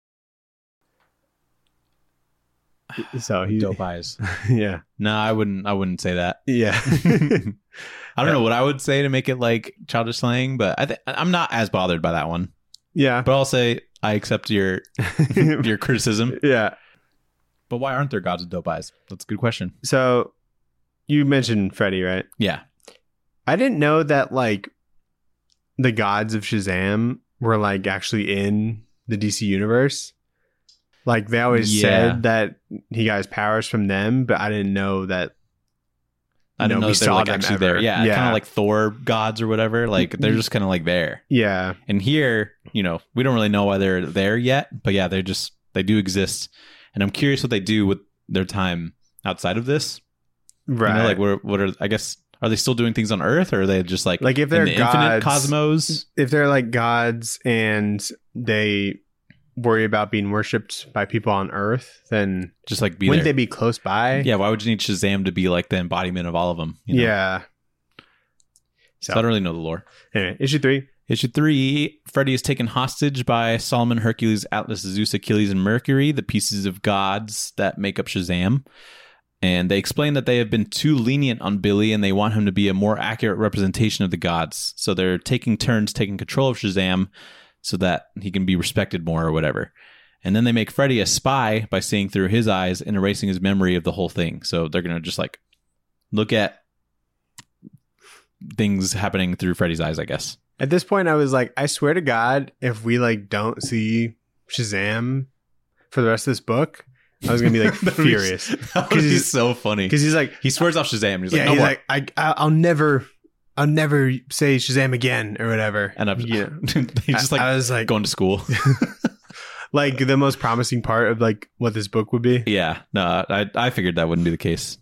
So he dope eyes. Yeah. No, I wouldn't say that. Yeah. I don't know what I would say to make it like childish slang, but I'm not as bothered by that one. Yeah. But I'll say I accept your criticism. Yeah. But why aren't there gods with dope eyes? That's a good question. So you mentioned Freddy, right? Yeah. I didn't know that like the gods of Shazam were like actually in the DC universe. Like they always said that he got his powers from them, but I didn't know that. I didn't know we saw like them actually ever. There. Yeah. Kind of like Thor gods or whatever. Like they're just kind of like there. Yeah. And here, we don't really know why they're there yet, but yeah, they do exist. And I'm curious what they do with their time outside of this. Right. Like what are, I guess, are they still doing things on Earth, or are they just like if they're in the gods, infinite cosmos? If they're like gods and they worry about being worshipped by people on Earth, then just like wouldn't they be close by? Yeah, why would you need Shazam to be like the embodiment of all of them? Yeah. So I don't really know the lore. Anyway, issue 3. Issue 3, Freddy is taken hostage by Solomon, Hercules, Atlas, Zeus, Achilles, and Mercury, the pieces of gods that make up Shazam. And they explain that they have been too lenient on Billy and they want him to be a more accurate representation of the gods. So they're taking turns taking control of Shazam so that he can be respected more or whatever. And then they make Freddy a spy by seeing through his eyes and erasing his memory of the whole thing. So they're going to just like look at things happening through Freddy's eyes, I guess. At this point, I was like, I swear to God, if we like don't see Shazam for the rest of this book, I was gonna be like furious. Because he's so funny. Because he's like, he swears off Shazam. And he's like, no more. Like, I'll never say Shazam again or whatever. And he's just like, I was like going to school. Like the most promising part of like what this book would be. Yeah, no, I figured that wouldn't be the case.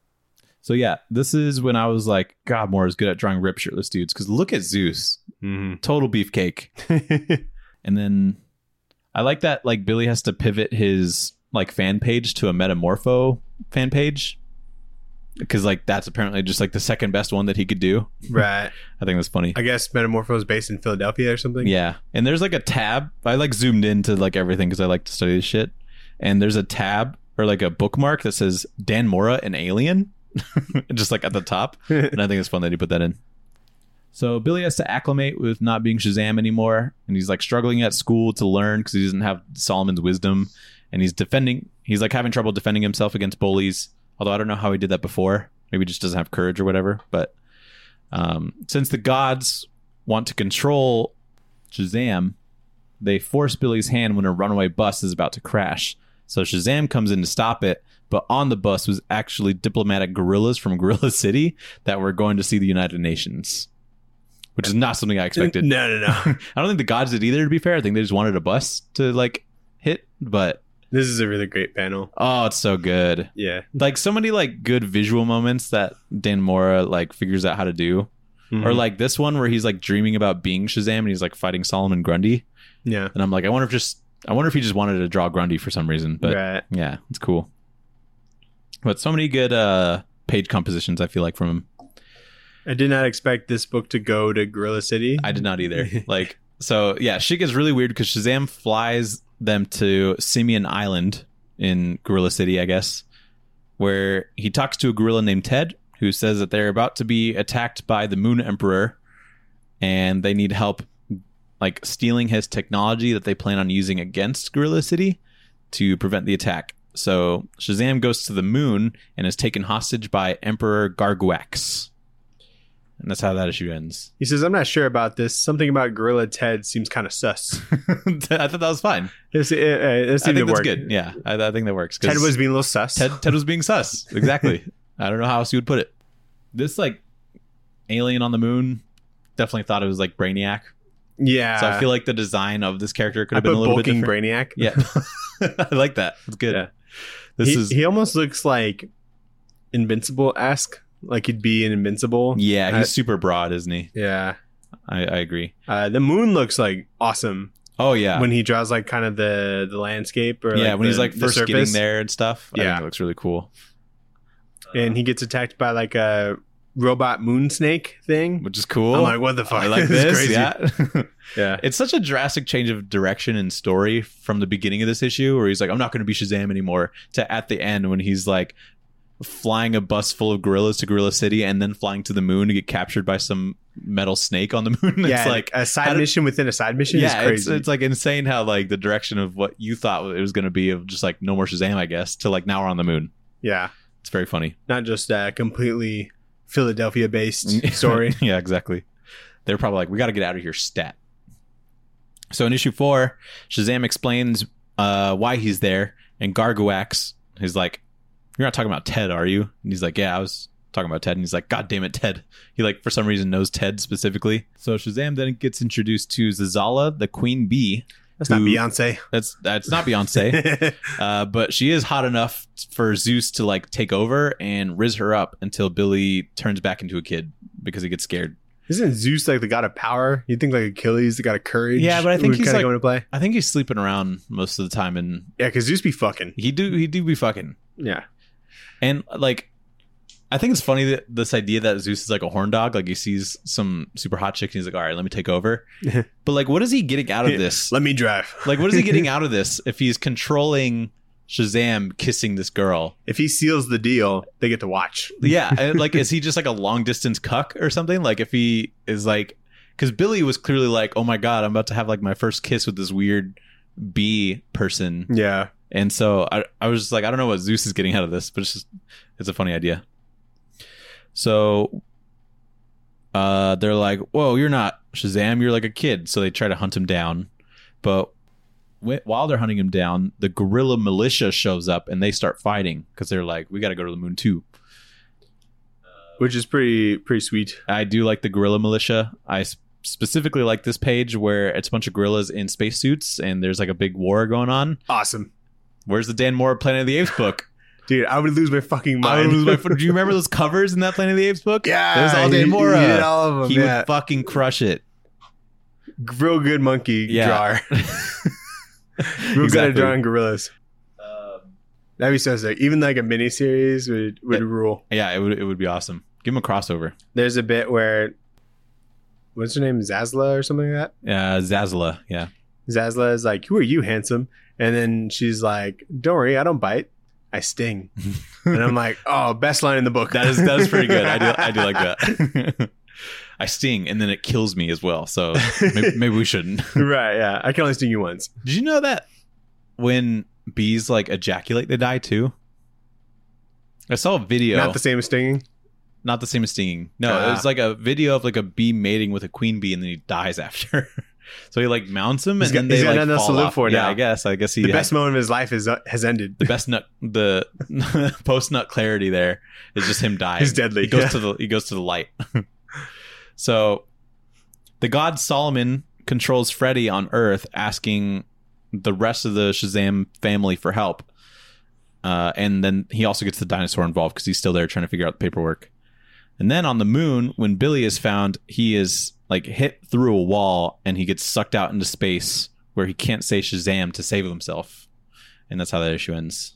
So yeah, this is when I was like, God, Moore is good at drawing rip shirtless dudes. Because look at Zeus, total beefcake. And then I like that like Billy has to pivot his like fan page to a Metamorpho fan page, because like that's apparently just like the second best one that he could do. Right. I think that's funny. I guess Metamorpho is based in Philadelphia or something. Yeah, and there's like a tab. I like zoomed into like everything because I like to study this shit. And there's a tab or like a bookmark that says Dan Mora, an alien. Just like at the top. And I think it's fun that he put that in. So Billy has to acclimate with not being Shazam anymore, and he's like struggling at school to learn because he doesn't have Solomon's wisdom, and he's like having trouble defending himself against bullies, although I don't know how he did that before. Maybe he just doesn't have courage or whatever. But since the gods want to control Shazam, they force Billy's hand when a runaway bus is about to crash. So Shazam comes in to stop it, but on the bus was actually diplomatic gorillas from Gorilla City that were going to see the United Nations, which is not something I expected. No. I don't think the gods did either, to be fair. I think they just wanted a bus to like hit, but this is a really great panel. Oh, it's so good. Yeah. Like so many like good visual moments that Dan Mora like figures out how to do. Mm-hmm. Or like this one where he's like dreaming about being Shazam and he's like fighting Solomon Grundy. Yeah. And I'm like, I wonder if he just wanted to draw Grundy for some reason. But right. Yeah, it's cool. But so many good page compositions, I feel like, from him. I did not expect this book to go to Gorilla City. I did not either. Like, so yeah, shit gets really weird because Shazam flies them to Simeon Island in Gorilla City, I guess, where he talks to a gorilla named Ted, who says that they're about to be attacked by the Moon Emperor, and they need help like stealing his technology that they plan on using against Gorilla City to prevent the attack. So Shazam goes to the moon and is taken hostage by Emperor Garguax. And that's how that issue ends. He says, I'm not sure about this. Something about Gorilla Ted seems kind of sus. I thought that was fine. It seemed to work. Good. Yeah, I think that works. Ted was being a little sus. Ted was being sus. Exactly. I don't know how else you would put it. This like alien on the moon definitely thought it was like Brainiac. Yeah. So I feel like the design of this character could have been a little bit different. Brainiac. Yeah. I like that. It's good. Yeah. He almost looks like Invincible-esque. Like he'd be in Invincible. Yeah, he's super broad, isn't he? Yeah. I agree. The moon looks like awesome. Oh yeah. When he draws like kind of the landscape or when he's like first getting there and stuff. I think it looks really cool. And he gets attacked by like a robot moon snake thing, which is cool. I'm like, what the fuck? I like this. Crazy. Yeah. Yeah. It's such a drastic change of direction and story from the beginning of this issue where he's like, I'm not going to be Shazam anymore, to at the end when he's like flying a bus full of gorillas to Gorilla City and then flying to the moon to get captured by some metal snake on the moon. It's like a side mission within a side mission is crazy. It's like insane how like the direction of what you thought it was going to be of just like no more Shazam, I guess, to like now we're on the moon. Yeah. It's very funny. Not just completely Philadelphia-based story. Yeah, exactly. They're probably like, we got to get out of here stat. So in issue 4, Shazam explains why he's there, and Gargoax is like, you're not talking about Ted, are you? And he's like, yeah, I was talking about Ted. And he's like, God damn it, Ted. He like, for some reason, knows Ted specifically. So Shazam then gets introduced to Zazala, the queen bee. That's not Beyonce. That's not Beyonce. But she is hot enough for Zeus to like take over and riz her up until Billy turns back into a kid because he gets scared. Isn't Zeus like the god of power? You think like Achilles, the god of courage? Yeah, but I think he's like going to play. I think he's sleeping around most of the time, and because Zeus be fucking. He do be fucking. Yeah, and like I think it's funny that this idea that Zeus is like a horn dog, like he sees some super hot chick and he's like, all right, let me take over. But like, what is he getting out of this? Let me drive. Like, what is he getting out of this if he's controlling Shazam kissing this girl? If he seals the deal, they get to watch. Yeah. And like, is he just like a long distance cuck or something? Like if he is like, because Billy was clearly like, oh my God, I'm about to have like my first kiss with this weird bee person. Yeah. And so I was just like, I don't know what Zeus is getting out of this, but it's a funny idea. So they're like, whoa, you're not Shazam, you're like a kid. So they try to hunt him down. But while they're hunting him down, the gorilla militia shows up and they start fighting because they're like, we got to go to the moon too. Which is pretty sweet. I do like the gorilla militia. I specifically like this page where it's a bunch of gorillas in spacesuits and there's like a big war going on. Awesome. Where's the Dan Moore Planet of the Apes book? Dude, I would lose my fucking mind. Do you remember those covers in that Planet of the Apes book? Yeah. There's all Dan Mora. He did all of them. He would fucking crush it. Real good monkey drawer. Real good at drawing gorillas. That'd be so sick. Even like a miniseries would rule. Yeah, it would be awesome. Give him a crossover. There's a bit where, what's her name? Zazla or something like that? Zazla, yeah. Zazla is like, who are you, handsome? And then she's like, don't worry, I don't bite. I sting. And I'm like, oh, best line in the book. That is pretty good. I do like that. I sting and then it kills me as well. So maybe we shouldn't. Right, yeah. I can only sting you once. Did you know that when bees like ejaculate, they die too? I saw a video. Not the same as stinging? Not the same as stinging. No, it was like a video of like a bee mating with a queen bee and then he dies after. So he like mounts him and then they like fall to live off. For now. Yeah, I guess he. The best moment of his life has ended. The best the post nut clarity there is just him dying. He's deadly. He goes to the light. So the god Solomon controls Freddy on Earth, asking the rest of the Shazam family for help. And then he also gets the dinosaur involved because he's still there trying to figure out the paperwork. And then on the moon, when Billy is found, he is like hit through a wall and he gets sucked out into space where he can't say Shazam to save himself. And that's how that issue ends.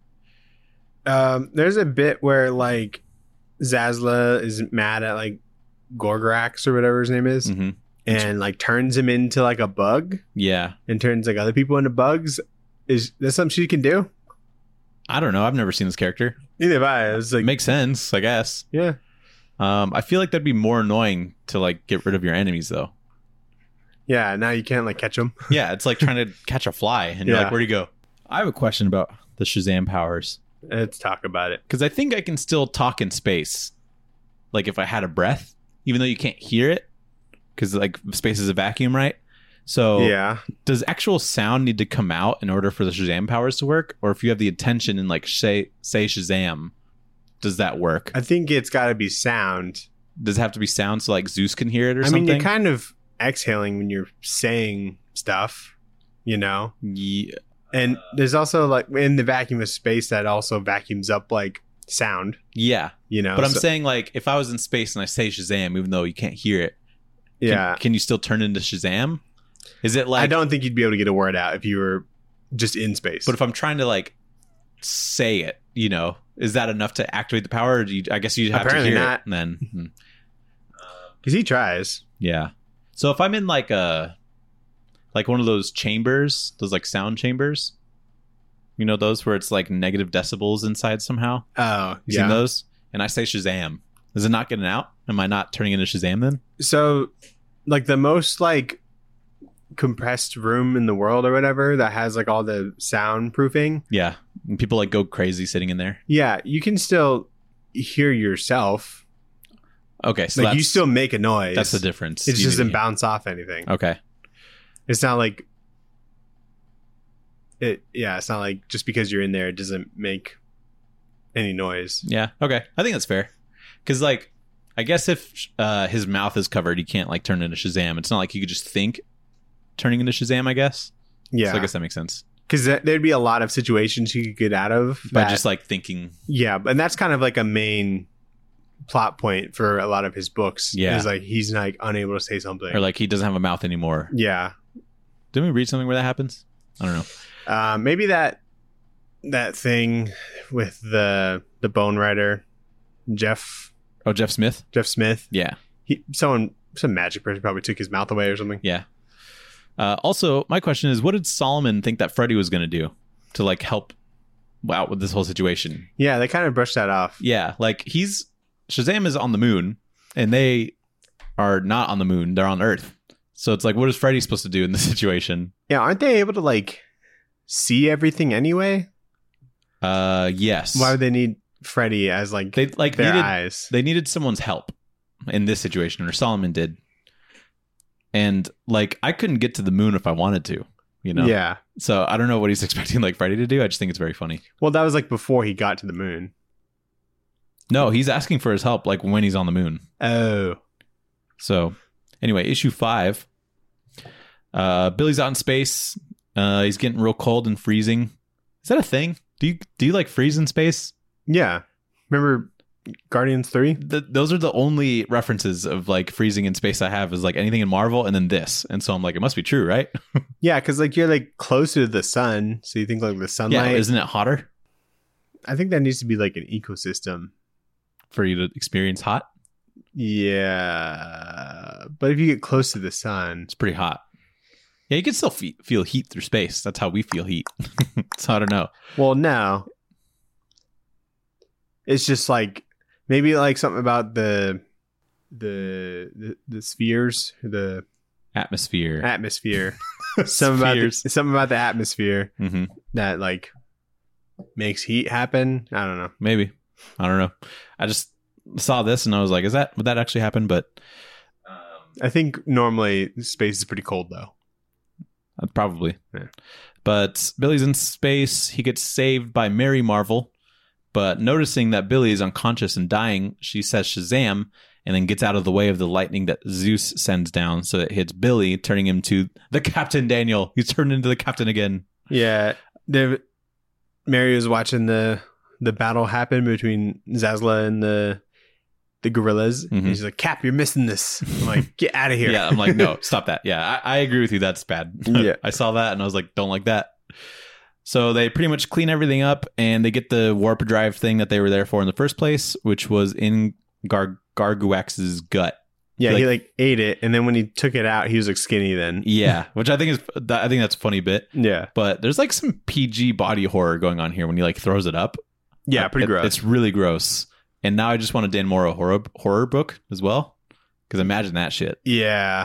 There's a bit where like Zazla is mad at like Gorgorax or whatever his name is. Mm-hmm. And like turns him into like a bug. Yeah. And turns like other people into bugs. Is that something she can do? I don't know. I've never seen this character. Neither have I. It's like, makes sense, I guess. Yeah. I feel like that'd be more annoying to like get rid of your enemies though. Yeah, now you can't like catch them. Yeah, it's like trying to catch a fly and you're like, where'd he go? I have a question about the Shazam powers. Let's talk about it. Because I think I can still talk in space. Like if I had a breath, even though you can't hear it. Because like space is a vacuum, right? So yeah. Does actual sound need to come out in order for the Shazam powers to work? Or if you have the attention and like say Shazam, does that work? I think it's got to be sound, does it have to be sound so like Zeus can hear it or something? I mean, you're kind of exhaling when you're saying stuff, Yeah. And there's also like in the vacuum of space that also vacuums up like sound. Yeah. But I'm saying like if I was in space and I say Shazam, even though you can't hear it, can you still turn into Shazam? Is it like... I don't think you'd be able to get a word out if you were just in space. But if I'm trying to like say it, is that enough to activate the power? Or I guess you'd have Apparently to hear not. it then. Because he tries. Yeah. So if I'm in like one of those chambers, those like sound chambers, those where it's like negative decibels inside somehow. Oh, you seen those? And I say Shazam. Is it not getting out? Am I not turning into Shazam then? So like the most like compressed room in the world or whatever that has like all the soundproofing. Yeah. And people like go crazy sitting in there. Yeah. You can still hear yourself. Okay. So like you still make a noise. That's the difference. It just doesn't bounce off anything. Okay. It's not like it's not like just because you're in there it doesn't make any noise. Yeah. Okay. I think that's fair. Because like I guess if his mouth is covered, he can't like turn into Shazam. It's not like he could just think turning into Shazam, I guess. Yeah. So I guess that makes sense. Because there'd be a lot of situations you could get out of by just like thinking. Yeah. And that's kind of like a main plot point for a lot of his books. Yeah. Is like he's like unable to say something. Or like he doesn't have a mouth anymore. Yeah. Didn't we read something where that happens? I don't know. Maybe that thing with the Bone Rider, Jeff. Oh, Jeff Smith? Jeff Smith. Yeah. Some magic person probably took his mouth away or something. Yeah. Also, my question is, what did Solomon think that Freddy was going to do to like help out with this whole situation? Yeah, they kind of brushed that off. Yeah, like Shazam is on the moon and they are not on the moon. They're on Earth. So it's like, what is Freddy supposed to do in this situation? Yeah, aren't they able to like see everything anyway? Yes. Why would they need Freddy as like their eyes? They needed someone's help in this situation, or Solomon did. And like I couldn't get to the moon if I wanted to, Yeah. So I don't know what he's expecting like Freddy to do. I just think it's very funny. Well, that was like before he got to the moon. No, he's asking for his help like when he's on the moon. Oh. So anyway, issue 5. Billy's out in space. He's getting real cold and freezing. Is that a thing? Do you like freeze in space? Yeah. Remember Guardians 3? Those are the only references of like freezing in space I have is like anything in Marvel and then this. And so I'm like, it must be true, right? Yeah, because like you're like closer to the sun. So you think like the sunlight. Yeah, isn't it hotter? I think that needs to be like an ecosystem. For you to experience hot? Yeah. But if you get close to the sun. It's pretty hot. Yeah, you can still feel heat through space. That's how we feel heat. So I don't know. Well, no. It's just like maybe like something about the spheres, the atmosphere. something about the atmosphere mm-hmm. that like makes heat happen. I don't know. Maybe. I don't know. I just saw this and I was like, would that actually happen? But I think normally space is pretty cold though. Probably. Yeah. But Billy's in space. He gets saved by Mary Marvel. But noticing that Billy is unconscious and dying, she says Shazam and then gets out of the way of the lightning that Zeus sends down. So it hits Billy, turning him to the Captain Daniel. He's turned into the captain again. Yeah. Mary was watching the battle happen between Zazla and the gorillas. Mm-hmm. And she's like, Cap, you're missing this. I'm like, get out of here. Yeah, I'm like, no, stop that. Yeah, I agree with you. That's bad. Yeah. I saw that and I was like, don't like that. So they pretty much clean everything up and they get the warp drive thing that they were there for in the first place, which was in Garguax's gut. Yeah, he like ate it, and then when he took it out, he was like skinny then. Yeah, which I think that's a funny bit. Yeah. But there's like some PG body horror going on here when he like throws it up. Yeah, pretty gross. It's really gross. And now I just want a Dan Mora horror book as well. Because imagine that shit. Yeah.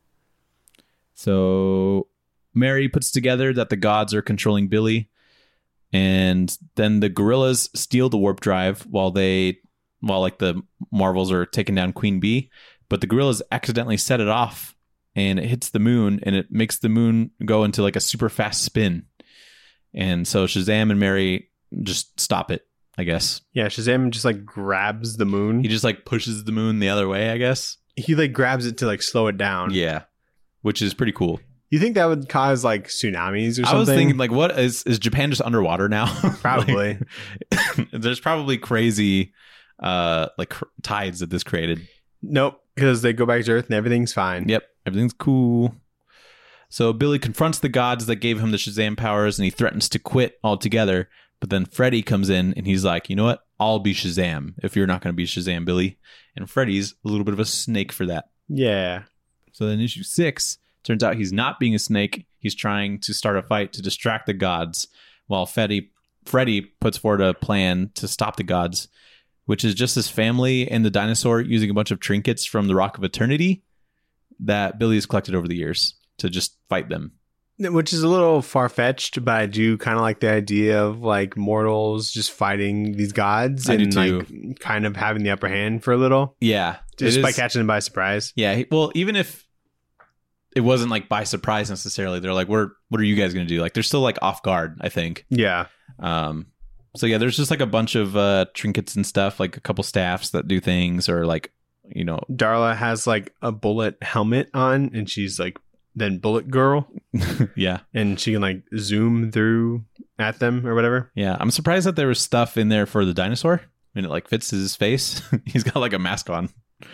So Mary puts together that the gods are controlling Billy. And then the gorillas steal the warp drive while like the Marvels are taking down Queen Bee. But the gorillas accidentally set it off and it hits the moon and it makes the moon go into like a super fast spin. And so Shazam and Mary just stop it. I guess. Yeah, Shazam just like grabs the moon. He just like pushes the moon the other way, I guess. He like grabs it to like slow it down. Yeah, which is pretty cool. You think that would cause like tsunamis or something? I was thinking like, what is Japan just underwater now? Probably. There's probably crazy tides that this created. Nope, because they go back to Earth and everything's fine. Yep, everything's cool. So Billy confronts the gods that gave him the Shazam powers, and he threatens to quit altogether. But then Freddy comes in, and he's like, you know what? I'll be Shazam if you're not going to be Shazam, Billy. And Freddy's a little bit of a snake for that. Yeah. So then issue 6, turns out he's not being a snake. He's trying to start a fight to distract the gods, while Freddy puts forward a plan to stop the gods, which is just his family and the dinosaur using a bunch of trinkets from the Rock of Eternity that Billy has collected over the years to just fight them. Which is a little far-fetched, but I do kind of like the idea of like mortals just fighting these gods and like kind of having the upper hand for a little. Yeah. Just by catching them by surprise. Yeah. Well, even if it wasn't like by surprise necessarily, they're like, what are you guys going to do? Like they're still like off guard, I think. Yeah. So yeah, there's just like a bunch of trinkets and stuff, like a couple staffs that do things, or like, you know, Darla has like a bullet helmet on, and she's like then Bullet Girl. Yeah. And she can like zoom through at them or whatever. Yeah. I'm surprised that there was stuff in there for the dinosaur. I mean, it like fits his face. He's got like a mask on.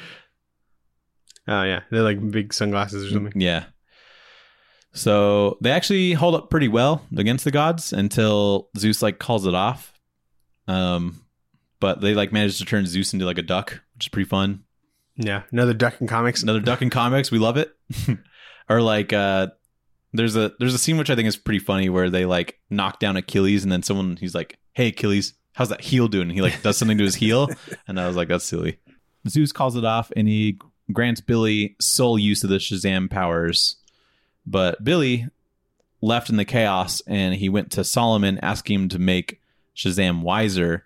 Oh yeah. They're like big sunglasses or something. Yeah. So they actually hold up pretty well against the gods until Zeus like calls it off. But they like managed to turn Zeus into like a duck, which is pretty fun. Yeah. Another duck in comics. We love it. Or like there's a scene which I think is pretty funny where they like knock down Achilles, and then he's like, hey Achilles, how's that heel doing? And he like does something to his heel. And I was like, that's silly. Zeus calls it off, and he grants Billy sole use of the Shazam powers. But Billy left in the chaos, and he went to Solomon asking him to make Shazam wiser.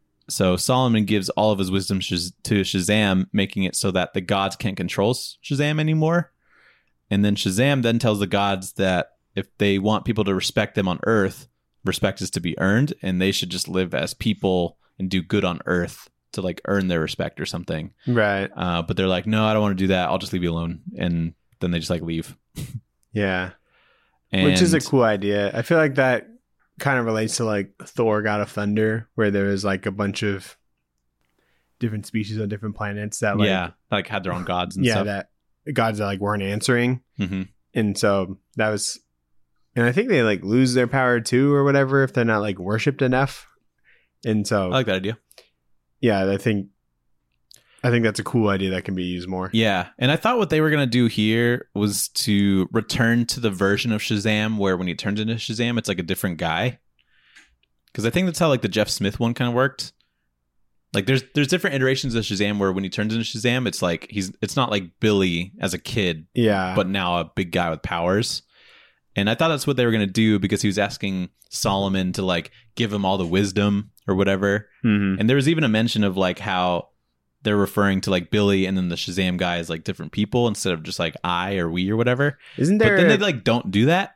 So Solomon gives all of his wisdom to Shazam, making it so that the gods can't control Shazam anymore. And then Shazam then tells the gods that if they want people to respect them on Earth, respect is to be earned, and they should just live as people and do good on Earth to like earn their respect or something. Right. But they're like, no, I don't want to do that. I'll just leave you alone. And then they just like leave. Yeah. Which is a cool idea. I feel like that kind of relates to like Thor God of Thunder, where there was like a bunch of different species on different planets that like had their own gods and stuff. That gods that like weren't answering. Mm-hmm. And so that was, and I think they like lose their power too or whatever if they're not like worshipped enough. And so I like that idea. Yeah, I think that's a cool idea that can be used more. Yeah. And I thought what they were going to do here was to return to the version of Shazam where when he turns into Shazam, it's like a different guy. Because I think that's how like the Jeff Smith one kind of worked. Like there's different iterations of Shazam where when he turns into Shazam, it's like it's not like Billy as a kid, but now a big guy with powers. And I thought that's what they were going to do because he was asking Solomon to like give him all the wisdom or whatever. Mm-hmm. And there was even a mention of like how they're referring to like Billy and then the Shazam guy as like different people instead of just like I or we or whatever. Isn't there? But then they like don't do that.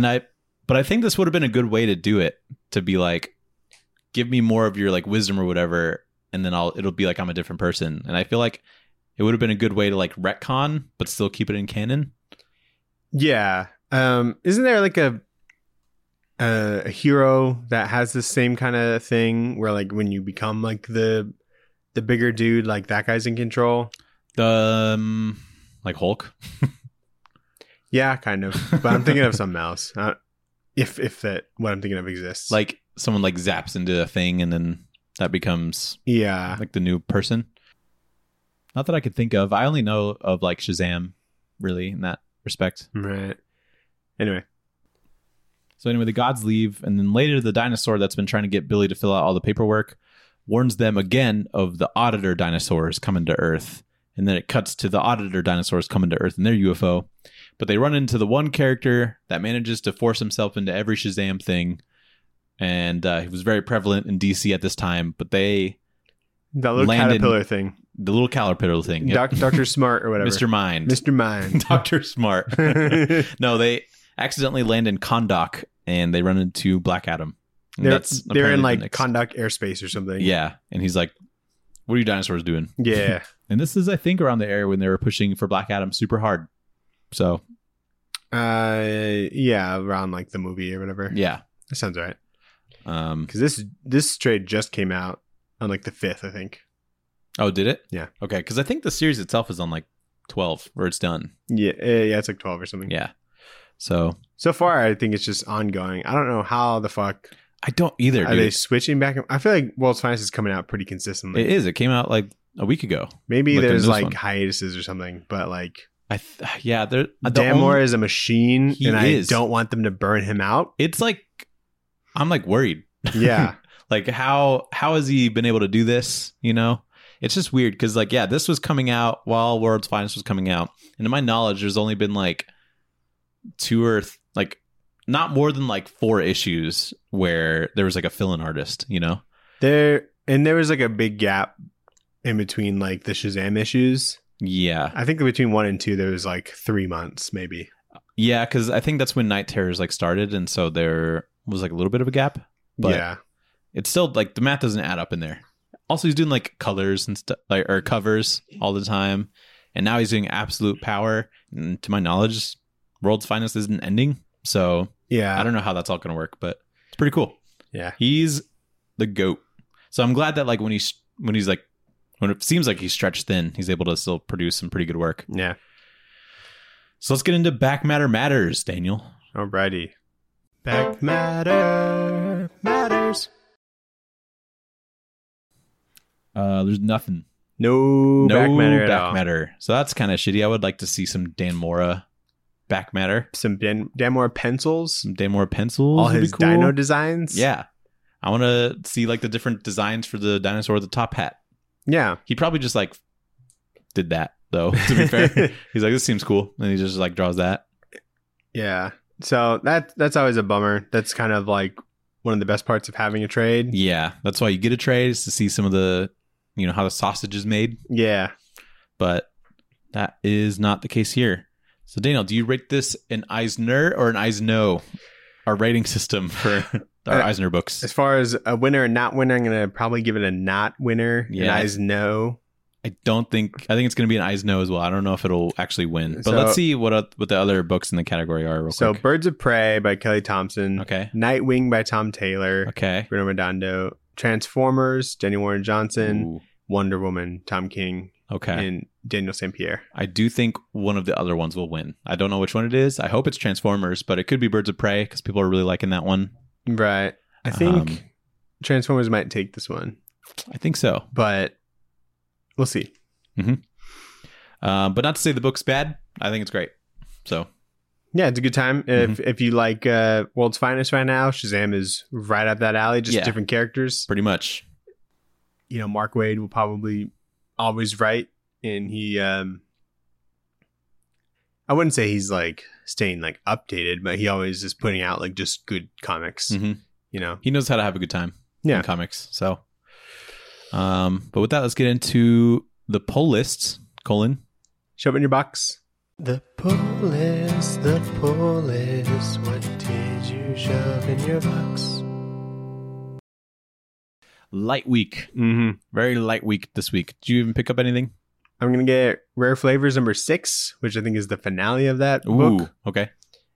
But I think this would have been a good way to do it, to be like, give me more of your like wisdom or whatever, and then it'll be like I'm a different person. And I feel like it would have been a good way to like retcon but still keep it in canon. Yeah. Isn't there like a hero that has the same kind of thing where like when you become like the bigger dude, like that guy's in control? Like Hulk? Yeah, kind of. But I'm thinking of something else. If that what I'm thinking of exists. Like someone like zaps into a thing and then that becomes like the new person. Not that I could think of. I only know of like Shazam really in that respect. Right. Anyway, the gods leave, and then later the dinosaur that's been trying to get Billy to fill out all the paperwork warns them again of the Auditor dinosaurs coming to Earth. And then it cuts to the Auditor dinosaurs coming to Earth in their UFO. But they run into the one character that manages to force himself into every Shazam thing. And he was very prevalent in DC at this time. But that little caterpillar thing. The little caterpillar thing. Yep. Dr. Smart or whatever. Mr. Mind. Dr. Smart. No, they accidentally land in Kahndaq and they run into Black Adam. They're in like Kondak airspace or something. Yeah, and he's like, "What are you dinosaurs doing?" Yeah, and this is, I think, around the era when they were pushing for Black Adam super hard. So, yeah, around like the movie or whatever. Yeah, that sounds right. Because this trade just came out on like the 5th, I think. Oh, did it? Yeah. Okay, because I think the series itself is on like 12, or it's done. Yeah, it's like 12 or something. Yeah. So far, I think it's just ongoing. I don't know how the fuck. I don't either. Are they switching back? I feel like World's Finest is coming out pretty consistently. It is. It came out like a week ago. Maybe there's like hiatuses or something, but like. Dan Mora is a machine, and I don't want them to burn him out. It's like, I'm like worried. Yeah. Like how has he been able to do this? You know, it's just weird because like, yeah, this was coming out while World's Finest was coming out. And to my knowledge, there's only been like 2 or like not more than like 4 issues where there was like a fill-in artist, you know? There was like a big gap in between like the Shazam issues. Yeah. I think between 1 and 2, there was like 3 months maybe. Yeah, because I think that's when Night Terrors like started. And so there was like a little bit of a gap. But yeah. It's still like the math doesn't add up in there. Also, he's doing like colors and stuff, like, or covers all the time. And now he's doing Absolute Power. And to my knowledge, World's Finest isn't ending. So yeah, I don't know how that's all going to work, but it's pretty cool. Yeah. He's the GOAT. So I'm glad that like when it seems like he's stretched thin, he's able to still produce some pretty good work. Yeah. So let's get into Back Matter Matters, Daniel. Alrighty. Back Matter Matters. There's nothing. No back matter at all. Matter. So that's kind of shitty. I would like to see some Dan Mora back matter. Some Dan Mora pencils. Some Dan Mora pencils. All his cool. Dino designs. Yeah. I want to see like the different designs for the dinosaur with the top hat. Yeah. He probably just like did that though, to be fair. He's like, this seems cool. And he just like draws that. Yeah. So that's always a bummer. That's kind of like one of the best parts of having a trade. Yeah. That's why you get a trade, is to see some of the, you know, how the sausage is made. Yeah. But that is not the case here. So Daniel, do you rate this an Eisner or an Eisno? Our rating system for our Eisner books. As far as a winner and not winner, I'm going to probably give it a not winner. Yeah. An Eisno. I think it's going to be an Eisno as well. I don't know if it'll actually win. But let's see what the other books in the category are real quick. So Birds of Prey by Kelly Thompson. Okay. Nightwing by Tom Taylor. Okay. Bruno Redondo. Transformers, Jenny Warren Johnson. Ooh. Wonder Woman, Tom King. Okay. And Daniel St. Pierre. I do think one of the other ones will win. I don't know which one it is. I hope it's Transformers, but it could be Birds of Prey because people are really liking that one. Right. I think Transformers might take this one. I think so. But we'll see. Mm-hmm. But not to say the book's bad. I think it's great. So yeah, it's a good time. If you like World's Finest right now, Shazam is right up that alley. Just different characters. Pretty much. You know, Mark Waid will probably always write. And he, I wouldn't say he's like staying like updated, but he always is putting out like just good comics. Mm-hmm. You know, he knows how to have a good time in comics. So, but with that, let's get into the poll lists. Colin, shove it in your box. The poll list, what did you shove in your box? Light week. Mm-hmm. Very light week this week. Did you even pick up anything? I'm going to get Rare Flavors number 6, which I think is the finale of that book. Okay.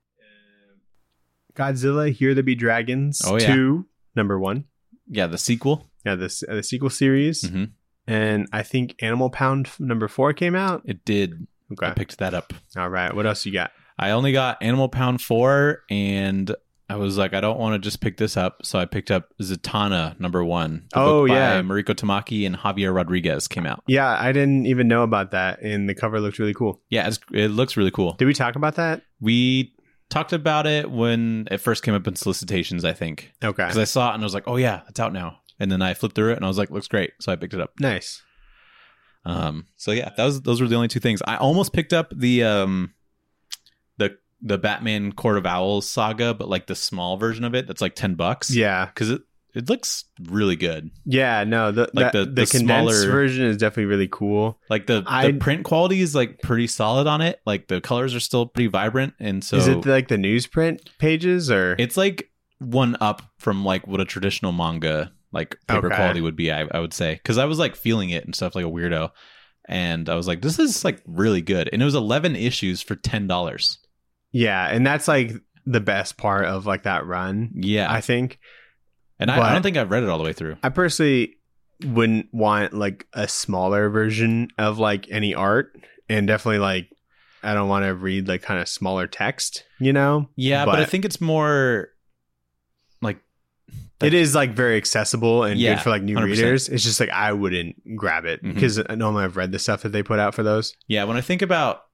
Godzilla, Here There Be Dragons 2, number 1. Yeah, the sequel. Yeah, the sequel series. Mm-hmm. And I think Animal Pound number 4 came out. It did. Okay. I picked that up. All right. What else you got? I only got Animal Pound 4, and I was like, I don't want to just pick this up. So I picked up Zatanna number 1. The book by Mariko Tamaki and Javier Rodriguez came out. Yeah, I didn't even know about that. And the cover looked really cool. Yeah, it looks really cool. Did we talk about that? We talked about it when it first came up in solicitations, I think. Okay. Because I saw it and I was like, oh yeah, it's out now. And then I flipped through it and I was like, looks great. So I picked it up. Nice. So yeah, those were the only two things. I almost picked up the Batman Court of Owls saga, but like the small version of it that's like $10. Yeah. Because it looks really good. Yeah, no, the condensed smaller version is definitely really cool. Like the print quality is like pretty solid on it. Like the colors are still pretty vibrant, and so is it like the newsprint pages or it's like one up from like what a traditional manga like paper quality would be. I would say, because I was like feeling it and stuff like a weirdo, and I was like, this is like really good, and it was 11 issues for $10. Yeah, and that's like the best part of like that run. Yeah, I think. And I don't think I've read it all the way through. I personally wouldn't want like a smaller version of like any art, and definitely like I don't want to read like kind of smaller text, you know? Yeah, but I think it's more like it is like very accessible and good for like new 100%. readers. It's just like I wouldn't grab it because normally I've read the stuff that they put out for those. Yeah, when I think about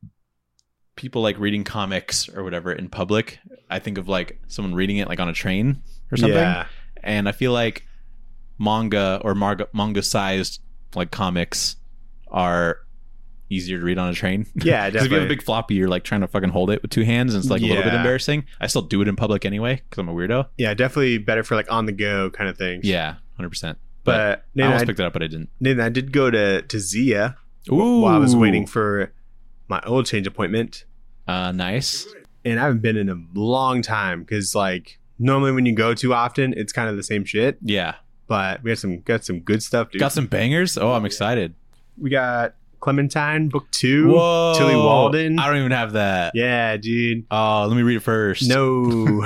people like reading comics or whatever in public, I think of like someone reading it like on a train or something. Yeah. And I feel like manga or manga sized like comics are easier to read on a train. Yeah, because if you have a big floppy, you're like trying to fucking hold it with two hands, and it's like a little bit embarrassing. I still do it in public anyway because I'm a weirdo. Yeah, definitely better for like on the go kind of things. Yeah, 100%. But I almost picked it up, but I didn't. Nathan, I did go to Zia Ooh. while I was waiting for my oil change appointment. Nice. And I haven't been in a long time because like normally when you go too often, it's kind of the same shit. Yeah. But we got some good stuff, dude. Got some bangers? Oh, I'm excited. We got Clementine, book 2. Whoa. Tilly Walden. I don't even have that. Yeah, dude. Oh, let me read it first. No.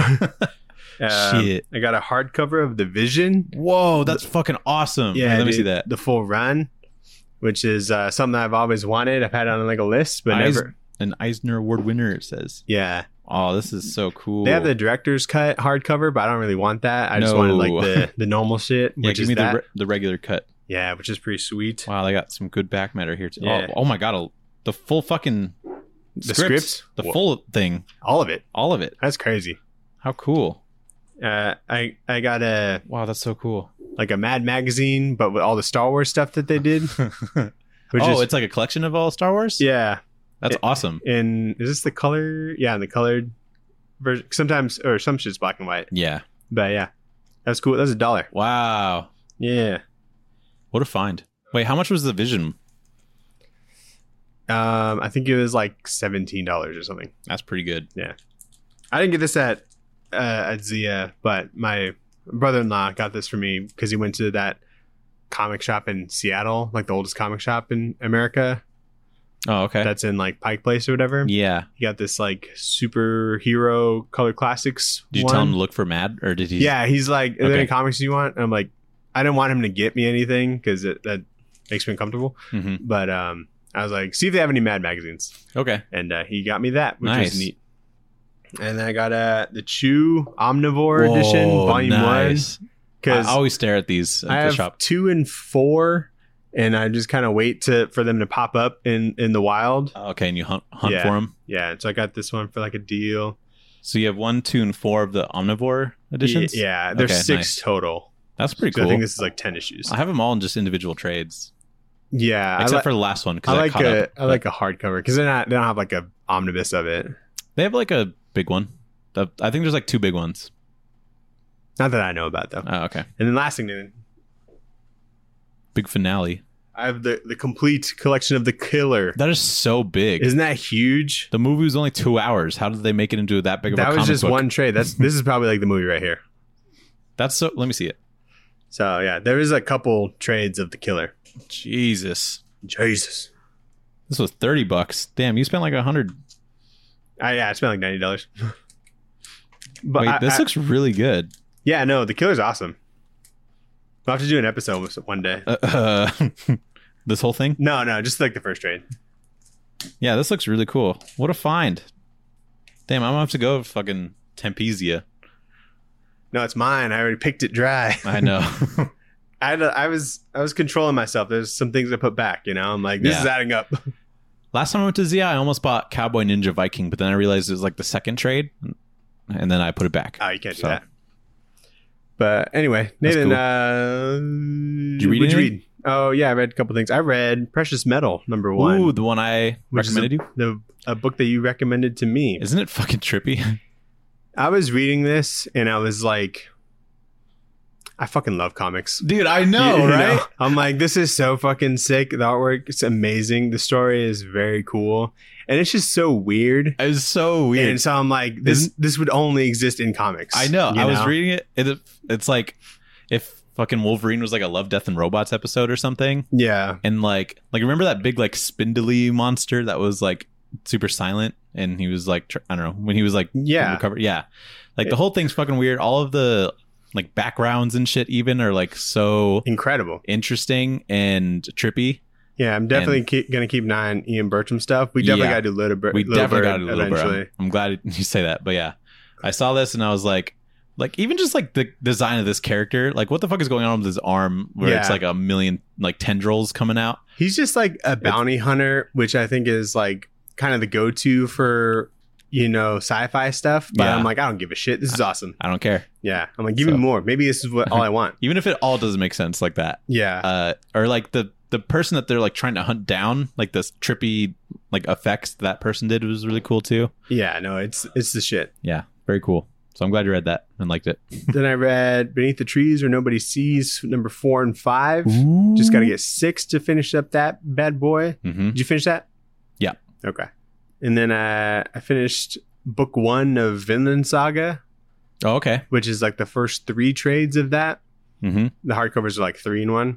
Shit. I got a hardcover of The Vision. Whoa, that's fucking awesome. Yeah, let me see that. The full run, which is something I've always wanted. I've had it on like a list, but never. An Eisner Award winner, it says. Yeah. Oh, this is so cool. They have the director's cut hardcover, but I don't really want that. I just wanted like the normal shit, yeah, which give is me that. the regular cut. Yeah, which is pretty sweet. Wow, they got some good back matter here too. Yeah. Oh my god, the full fucking The scripts? the full thing, All of it. That's crazy. How cool. I got a Wow, that's so cool. like a Mad magazine, but with all the Star Wars stuff that they did. It's like a collection of all Star Wars? Yeah. That's awesome. And is this the color? Yeah, in the colored version. Sometimes, or some shit's black and white. Yeah. But yeah, that's cool. That's $1. Wow. Yeah. What a find. Wait, how much was the Vision? I think it was like $17 or something. That's pretty good. Yeah. I didn't get this at Zia, but my brother-in-law got this for me because he went to that comic shop in Seattle, like the oldest comic shop in America. Oh, okay. That's in like Pike Place or whatever. Yeah. He got this like superhero color classics. Did you tell him to look for Mad, or did he? Yeah, he's like, are there any comics you want? And I'm like, I didn't want him to get me anything because that makes me uncomfortable. Mm-hmm. But I was like, see if they have any Mad magazines. Okay. And he got me that, which Nice. was neat. And then I got the Chew Omnivore edition, Volume 1. Because I always stare at these at I the have shop. 2 and 4, and I just kind of wait for them to pop up in the wild. Okay, and you hunt for them? Yeah, so I got this one for like a deal. So you have 1, 2, and 4 of the Omnivore editions? Yeah, there's 6 nice. total. That's pretty So cool. I think this is like 10 issues. I have them all in just individual trades. Yeah, Except for the last one. I like a hardcover because they don't have like a omnibus of it. They have like a big one. I think there's like 2 big ones. Not that I know about though. Oh, okay. And then last thing, Nathan, Big finale. I have the complete collection of The Killer. That is so big. Isn't that huge? The movie was only 2 hours. How did they make it into that big of a comic book? That was just one trade. This is probably like the movie right here. That's so. Let me see it. So yeah, there is a couple trades of The Killer. Jesus. This was $30. Damn, you spent like 100. I spent like $90. But Wait, this looks really good. Yeah, no, The Killer's awesome. We'll have to do an episode with it one day. This whole thing? No, just like the first trade. Yeah, this looks really cool. What a find. Damn, I'm gonna have to go fucking Tempesia. No, it's mine. I already picked it dry. I know. I was controlling myself. There's some things I put back, you know? I'm like, this is adding up. Last time I went to Zia, I almost bought Cowboy Ninja Viking, but then I realized it was like the second trade, and then I put it back. Oh, you can't do that. But anyway, Nathan, Did you read what'd anything? you read? Oh, yeah, I read a couple things. I read Precious Metal, #1. Ooh, the one I recommended you? A book that you recommended to me. Isn't it fucking trippy? I was reading this, and I was like, I fucking love comics. Dude, I know, right? I'm like, this is so fucking sick. The artwork is amazing. The story is very cool. And it's just so weird. It's so weird. And so I'm like, this would only exist in comics. I know. I was reading it. It's like if fucking Wolverine was like a Love, Death, and Robots episode or something. Yeah. And like remember that big like spindly monster that was like super silent? And he was like, I don't know, when he was like, recovered. Yeah. Like the whole thing's fucking weird. All of the like backgrounds and shit even are like so incredible, interesting and trippy. Yeah, I'm definitely going to keep an eye on Ian Bertram stuff. We definitely got to do Little Bird. We definitely got to do Little Bird. I'm glad you say that. But yeah, I saw this and I was like even just like the design of this character, like what the fuck is going on with his arm where it's like a million like tendrils coming out? He's just like a bounty hunter, which I think is like kind of the go-to for, sci-fi stuff. But I'm like, I don't give a shit. This is awesome. I don't care. Yeah. I'm like, give me more. Maybe this is all I want. Even if it all doesn't make sense like that. Yeah. Or like the person that they're like trying to hunt down, like this trippy like effects that person did was really cool too. Yeah, no, it's the shit. Yeah, very cool. So I'm glad you read that and liked it. Then I read Beneath the Trees Where Nobody Sees, number 4 and 5. Ooh. Just got to get 6 to finish up that bad boy. Mm-hmm. Did you finish that? Yeah. Okay. And then I finished book 1 of Vinland Saga. Oh, okay. Which is like the first 3 trades of that. Mm-hmm. The hardcovers are like 3 in 1.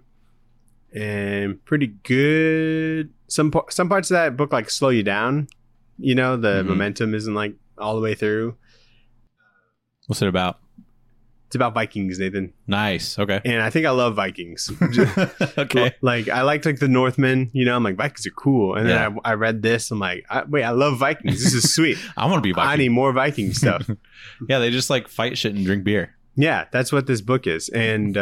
And pretty good. Some parts of that book like slow you down. The momentum isn't like all the way through. What's it about? It's about Vikings, Nathan. Nice. Okay. And I think I love Vikings. Okay. Like I liked like the Northmen. I'm like, Vikings are cool. And then I read this. I'm like, wait, I love Vikings. This is sweet. I want to be Viking. I need more Viking stuff. Yeah, they just like fight shit and drink beer. Yeah, that's what this book is. And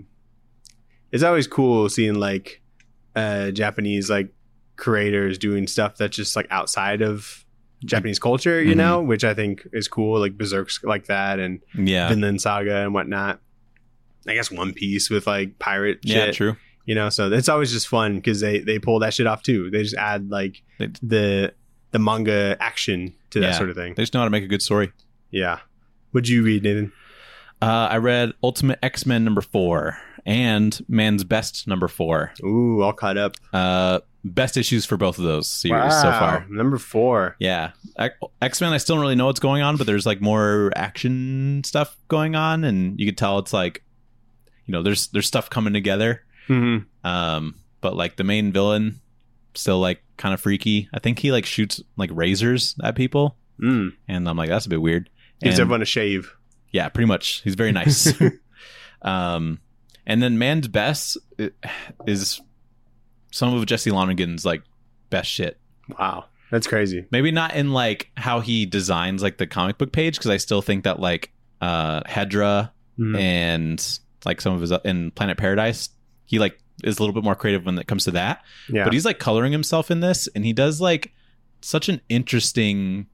it's always cool seeing like Japanese like creators doing stuff that's just like outside of Japanese culture, which I think is cool, like Berserk's like that, and Vinland Saga and whatnot. I guess One Piece with like pirate shit. Yeah, true. So it's always just fun because they pull that shit off too. They just add like the manga action to that sort of thing. They just know how to make a good story. Yeah. What'd you read, Nathan? I read Ultimate X-Men number 4 and Man's Best number 4. Ooh, all caught up. Best issues for both of those series so far. Number 4. Yeah. X-Men, I still don't really know what's going on, but there's like more action stuff going on, and you can tell it's like, there's stuff coming together. Mm-hmm. But like the main villain still like kind of freaky. I think he like shoots like razors at people. And I'm like, that's a bit weird. Gives everyone a shave. Yeah, pretty much. He's very nice. And then Man's Best is some of Jesse Lonigan's like best shit. Wow, that's crazy. Maybe not in like how he designs like the comic book page, because I still think that like Hedra and like some of his in Planet Paradise, he like is a little bit more creative when it comes to that. Yeah. But he's like coloring himself in this, and he does like such an interesting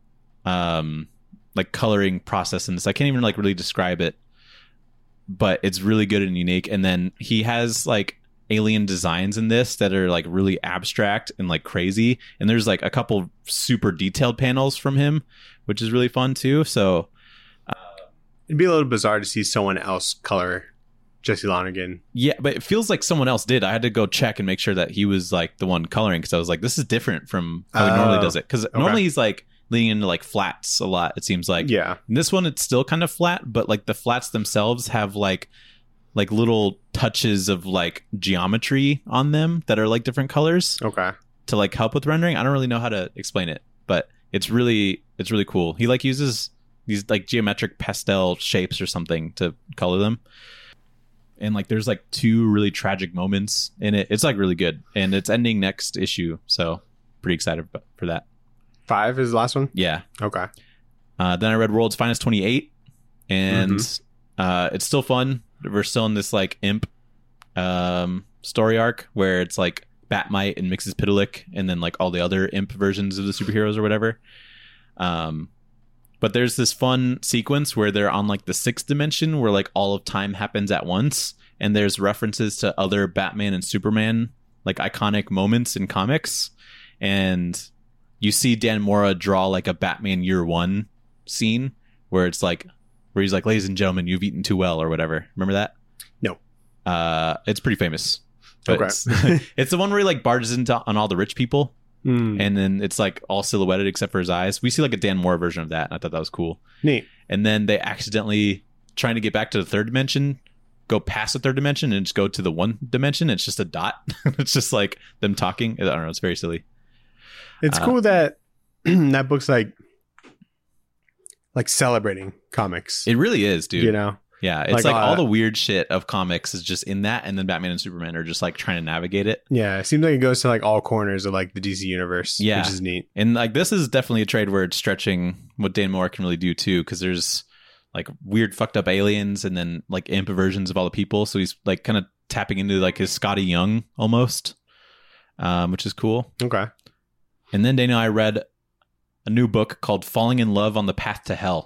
like coloring process in this. I can't even like really describe it, but it's really good and unique. And then he has like alien designs in this that are like really abstract and like crazy. And there's like a couple super detailed panels from him, which is really fun too. So it'd be a little bizarre to see someone else color Jesse Lonigan. Yeah, but it feels like someone else did. I had to go check and make sure that he was like the one coloring, because I was like, this is different from how he normally does it. Because normally he's like leaning into like flats a lot, it seems like. Yeah. In this one, it's still kind of flat, but like the flats themselves have like little touches of like geometry on them that are like different colors. Okay. To like help with rendering. I don't really know how to explain it, but it's really cool. He like uses these like geometric pastel shapes or something to color them. And like there's like 2 really tragic moments in it. It's like really good, and it's ending next issue, so pretty excited for that. 5 is the last one? Yeah. Okay. Then I read World's Finest 28, and it's still fun. We're still in this like imp story arc where it's like Batmite and Mxyzptlk, and then like all the other imp versions of the superheroes or whatever. But there's this fun sequence where they're on like the 6th dimension where like all of time happens at once, and there's references to other Batman and Superman like iconic moments in comics, and you see Dan Mora draw like a Batman Year One scene where it's like, where he's like, ladies and gentlemen, you've eaten too well, or whatever. Remember that? No. It's pretty famous. But Okay. it's the one where he like barges into on all the rich people, and then it's like all silhouetted except for his eyes. We see like a Dan Moore version of that, and I thought that was cool. Neat. And then they accidentally trying to get back to the third dimension, go past the third dimension and just go to the one dimension. It's just a dot. It's just like them talking. I don't know. It's very silly. It's cool that that book's like celebrating comics. It really is, dude. You know? Yeah. It's like all the weird shit of comics is just in that. And then Batman and Superman are just like trying to navigate it. Yeah. It seems like it goes to like all corners of like the DC universe. Yeah. Which is neat. And like this is definitely a trade where it's stretching what Dan Moore can really do too. Because there's like weird fucked up aliens and then like imp versions of all the people. So he's like kind of tapping into like his Scotty Young almost, which is cool. Okay. And then Daniel and I read a new book called Falling in Love on the Path to Hell.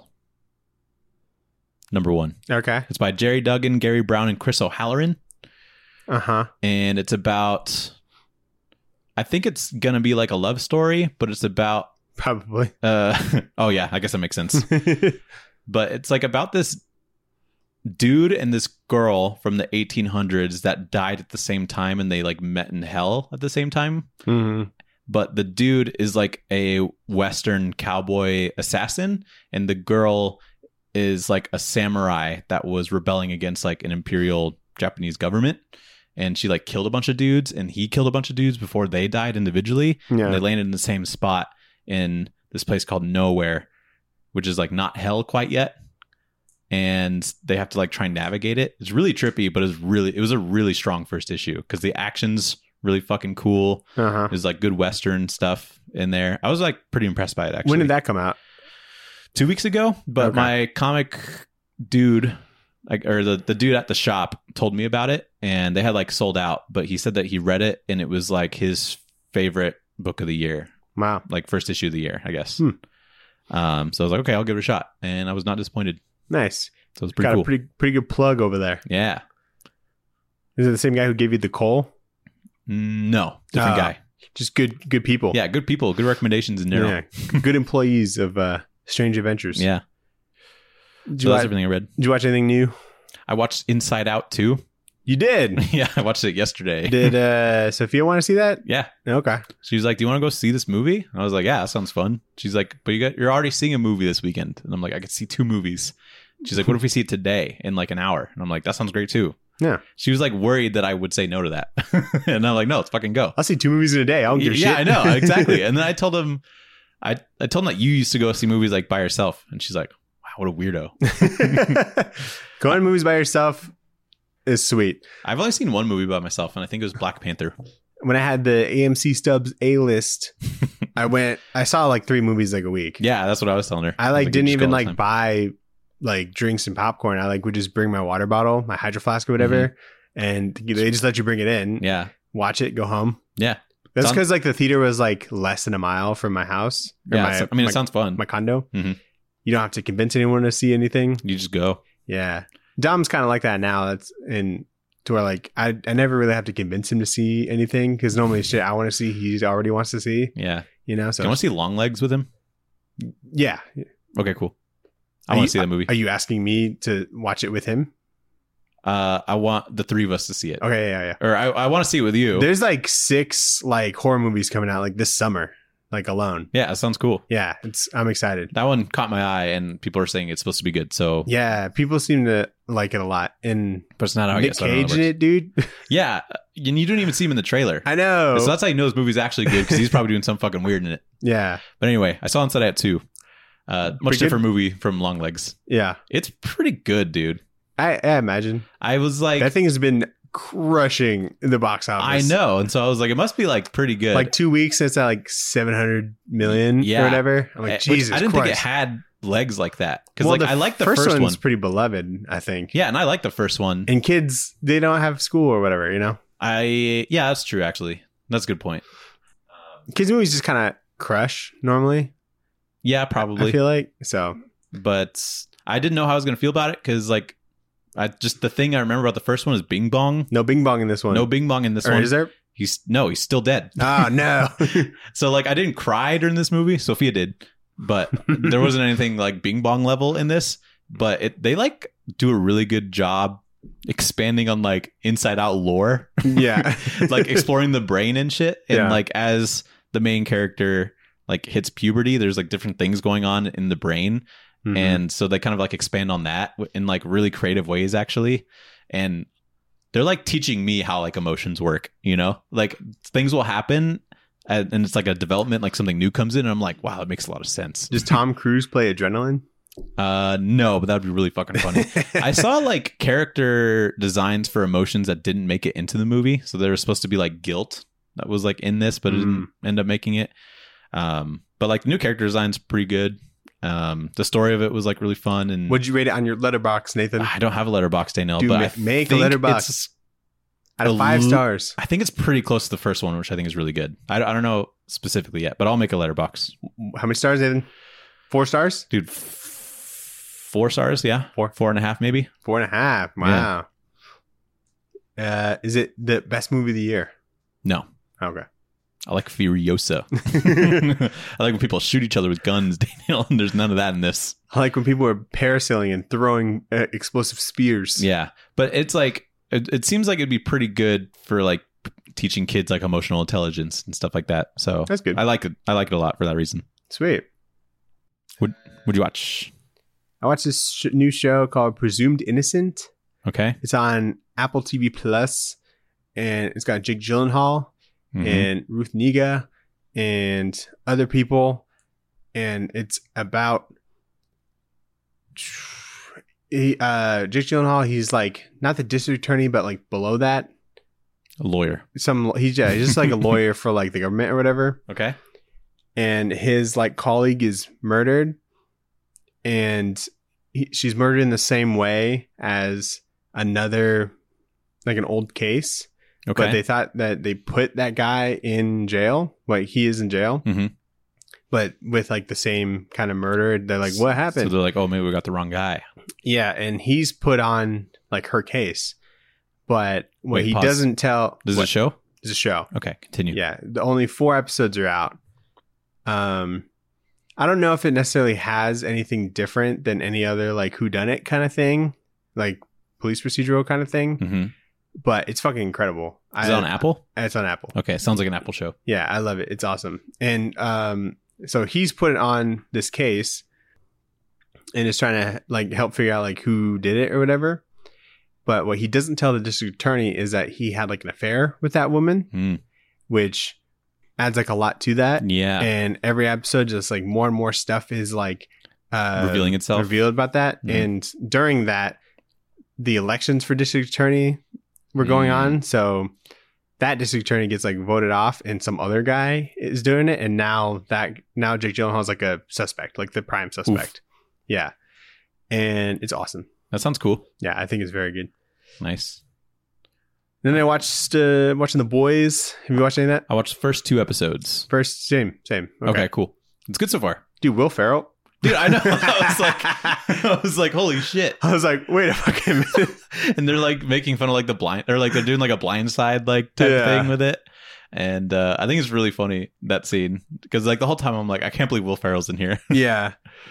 Number 1. Okay. It's by Jerry Duggan, Gary Brown, and Chris O'Halloran. Uh-huh. And it's about, I think it's going to be like a love story, but it's about... Probably. Oh, yeah. I guess that makes sense. But it's like about this dude and this girl from the 1800s that died at the same time, and they like met in hell at the same time. Mm-hmm. But the dude is like a Western cowboy assassin, and the girl is like a samurai that was rebelling against like an imperial Japanese government. And she like killed a bunch of dudes, and he killed a bunch of dudes before they died individually. Yeah. And they landed in the same spot in this place called Nowhere, which is like not hell quite yet. And they have to like try and navigate it. It's really trippy, but it was a really strong first issue because the action's really fucking cool. Uh-huh. There's like good Western stuff in there. I was like pretty impressed by it actually. When did that come out? 2 weeks ago, but Okay. my comic dude, like, or the dude at the shop told me about it, and they had like sold out, but he said that he read it and it was like his favorite book of the year, Wow. like first issue of the year, I guess. Hmm. So I was like, okay, I'll give it a shot, and I was not disappointed. Nice. So it was pretty Got cool. a pretty good plug over there. Yeah. Is it the same guy who gave you the coal? No, different guy. Just good people. Yeah, good people, good recommendations in general. Yeah. Good employees of Strange Adventures. Yeah. Did So you, that's watch, everything I read. did you watch anything new? I watched Inside Out too. You did. Yeah, I watched it yesterday. Did Sophia want to see that? Yeah. Okay. She was like, "Do you want to go see this movie?" And I was like, "Yeah, that sounds fun." She's like, "But you're already seeing a movie this weekend." And I'm like, "I could see 2 movies." She's like, "What if we see it today in like an hour?" And I'm like, "That sounds great too." Yeah. She was like worried that I would say no to that. And I'm like, "No, let's fucking go." I'll see 2 movies in a day. I don't give a shit. Yeah, I know. Exactly. And then I told him I told him that you used to go see movies like by yourself. And she's like, "Wow, what a weirdo." Going to movies by yourself is sweet. I've only seen one movie by myself, and I think it was Black Panther. When I had the AMC Stubs A-list, I saw like 3 movies like a week. Yeah, that's what I was telling her. I like you didn't just go even all the like time. buy like drinks and popcorn. I like would just bring my water bottle, my hydro flask or whatever, and they just let you bring it in, Yeah. watch it, go home. Yeah. That's Sounds- because like the theater was like less than a mile from my house. Or Yeah. my, it sounds fun. my condo. Mhm. You don't have to convince anyone to see anything. You just go. Yeah, Dom's kind of like that now. That's to where like I never really have to convince him to see anything because normally shit I want to see he already wants to see. Yeah. You know, Do so you want to see Long Legs with him? yeah. Okay, cool. I Are want you- to see that movie. Are you asking me to watch it with him? I want the 3 of us to see it. Okay, yeah. Or I want to see it with you. There's like 6 like horror movies coming out like this summer, like alone. Yeah, that sounds cool. Yeah, I'm excited. That one caught my eye, and people are saying it's supposed to be good. So, Yeah, people seem to like it a lot. And but it's not how I Nick guess. I don't know Cage how in it it, dude. works. Yeah, and you don't even see him in the trailer. I know. So that's how you know this movie's actually good because he's probably doing something fucking weird in it. Yeah, But anyway, I saw Inside Out 2. Much Pretty different movie from Long Legs. yeah. It's pretty good, dude. I imagine I was like, that thing has been crushing in the box office. I know, and so I was like, it must be like pretty good. Like 2 weeks, it's at like 700 million Yeah. or whatever. I'm like, Which Jesus I didn't Christ. think it had legs like that because Well, like I like the first one's one. pretty beloved, I think. Yeah, and I like the first one. And kids, they don't have school or whatever, you know? Yeah, that's true. Actually, that's a good point. Kids movies just kind of crush normally. Yeah, probably. I feel like so. But I didn't know how I was going to feel about it because, like, the thing I remember about the first one is Bing Bong. No Bing Bong in this one. No Bing Bong in this or one. is there? He's still dead. Oh no. So, like, I didn't cry during this movie. Sophia did, but there wasn't anything like Bing Bong level in this. But they like do a really good job expanding on like Inside Out lore. Yeah. Like exploring the brain and shit. And Yeah. like as the main character like hits puberty, there's like different things going on in the brain. Mhm. And so they kind of like expand on that in like really creative ways actually. And they're like teaching me how like emotions work, you know? Like things will happen and it's like a development, like something new comes in and I'm like, wow, that makes a lot of sense. Does Tom Cruise play Adrenaline? No, but that would be really fucking funny. I saw like character designs for emotions that didn't make it into the movie. So there was supposed to be like guilt that was like in this, but it didn't end up making it. But like the new character design's pretty good. The story of it was like really fun. And Would you rate it on your letterbox, Nathan? I don't have a letterbox, Danielle, Dude, but I make a think letterbox. it's Out of 5 stars. I think it's pretty close to the first one, which I think is really good. I don't know specifically yet, but I'll make a letterbox. How many stars, Nathan? 4 stars? Dude, 4 stars, yeah. 4.5 maybe. 4.5. Wow. Is it the best movie of the year? No. Okay. I like Furiosa. I like when people shoot each other with guns, Daniel, and there's none of that in this. I like when people are parasailing and throwing explosive spears. Yeah. But it's like, it seems like it'd be pretty good for like teaching kids like emotional intelligence and stuff like that. So That's good. I like it. I like it a lot for that reason. Sweet. Would you watch? I watched this new show called Presumed Innocent. Okay. It's on Apple TV Plus, and it's got Jake Gyllenhaal and Ruth Negga and other people, and it's about Jake Gyllenhaal. He's like not the district attorney, but like below that, A lawyer. he's just like a lawyer for like the government or whatever. Okay. And his like colleague is murdered, and she's murdered in the same way as another, like an old case. Okay. But they thought that they put that guy in jail. Like he is in jail, but with like the same kind of murder. They're like, what happened? So they're like, oh, maybe we got the wrong guy. Yeah, and he's put on like her case, but what he pause. doesn't tell. This is a show? It's a show. Okay, continue. Yeah, the only 4 episodes are out. I don't know if it necessarily has anything different than any other like whodunit kind of thing, like police procedural kind of thing, but it's fucking incredible. Is it on Apple? It's on Apple. Okay, sounds like an Apple show. Yeah, I love it. It's awesome. And so he's put on this case and is trying to like help figure out like who did it or whatever. But what he doesn't tell the district attorney is that he had like an affair with that woman, which adds like a lot to that. Yeah. And every episode, just like more and more stuff is like revealing itself. revealed about that. And during that, the elections for district attorney were going on. So that district attorney gets like voted off and some other guy is doing it. And now Jake Gyllenhaal is like a suspect, like the prime suspect. Oof. Yeah. And it's awesome. That sounds cool. Yeah, I think it's very good. Nice. Then I watched watching The Boys. Have you watched any of that? I watched the first 2 episodes. Same. Okay, cool. It's good so far. Dude, Will Ferrell. Dude, I know. I was like, holy shit. I was like, wait a fucking minute. And they're like making fun of like the blind, or like they're doing like a Blind Side like type thing with it. And I think it's really funny, that scene, because like the whole time I'm like, I can't believe Will Ferrell's in here. Yeah.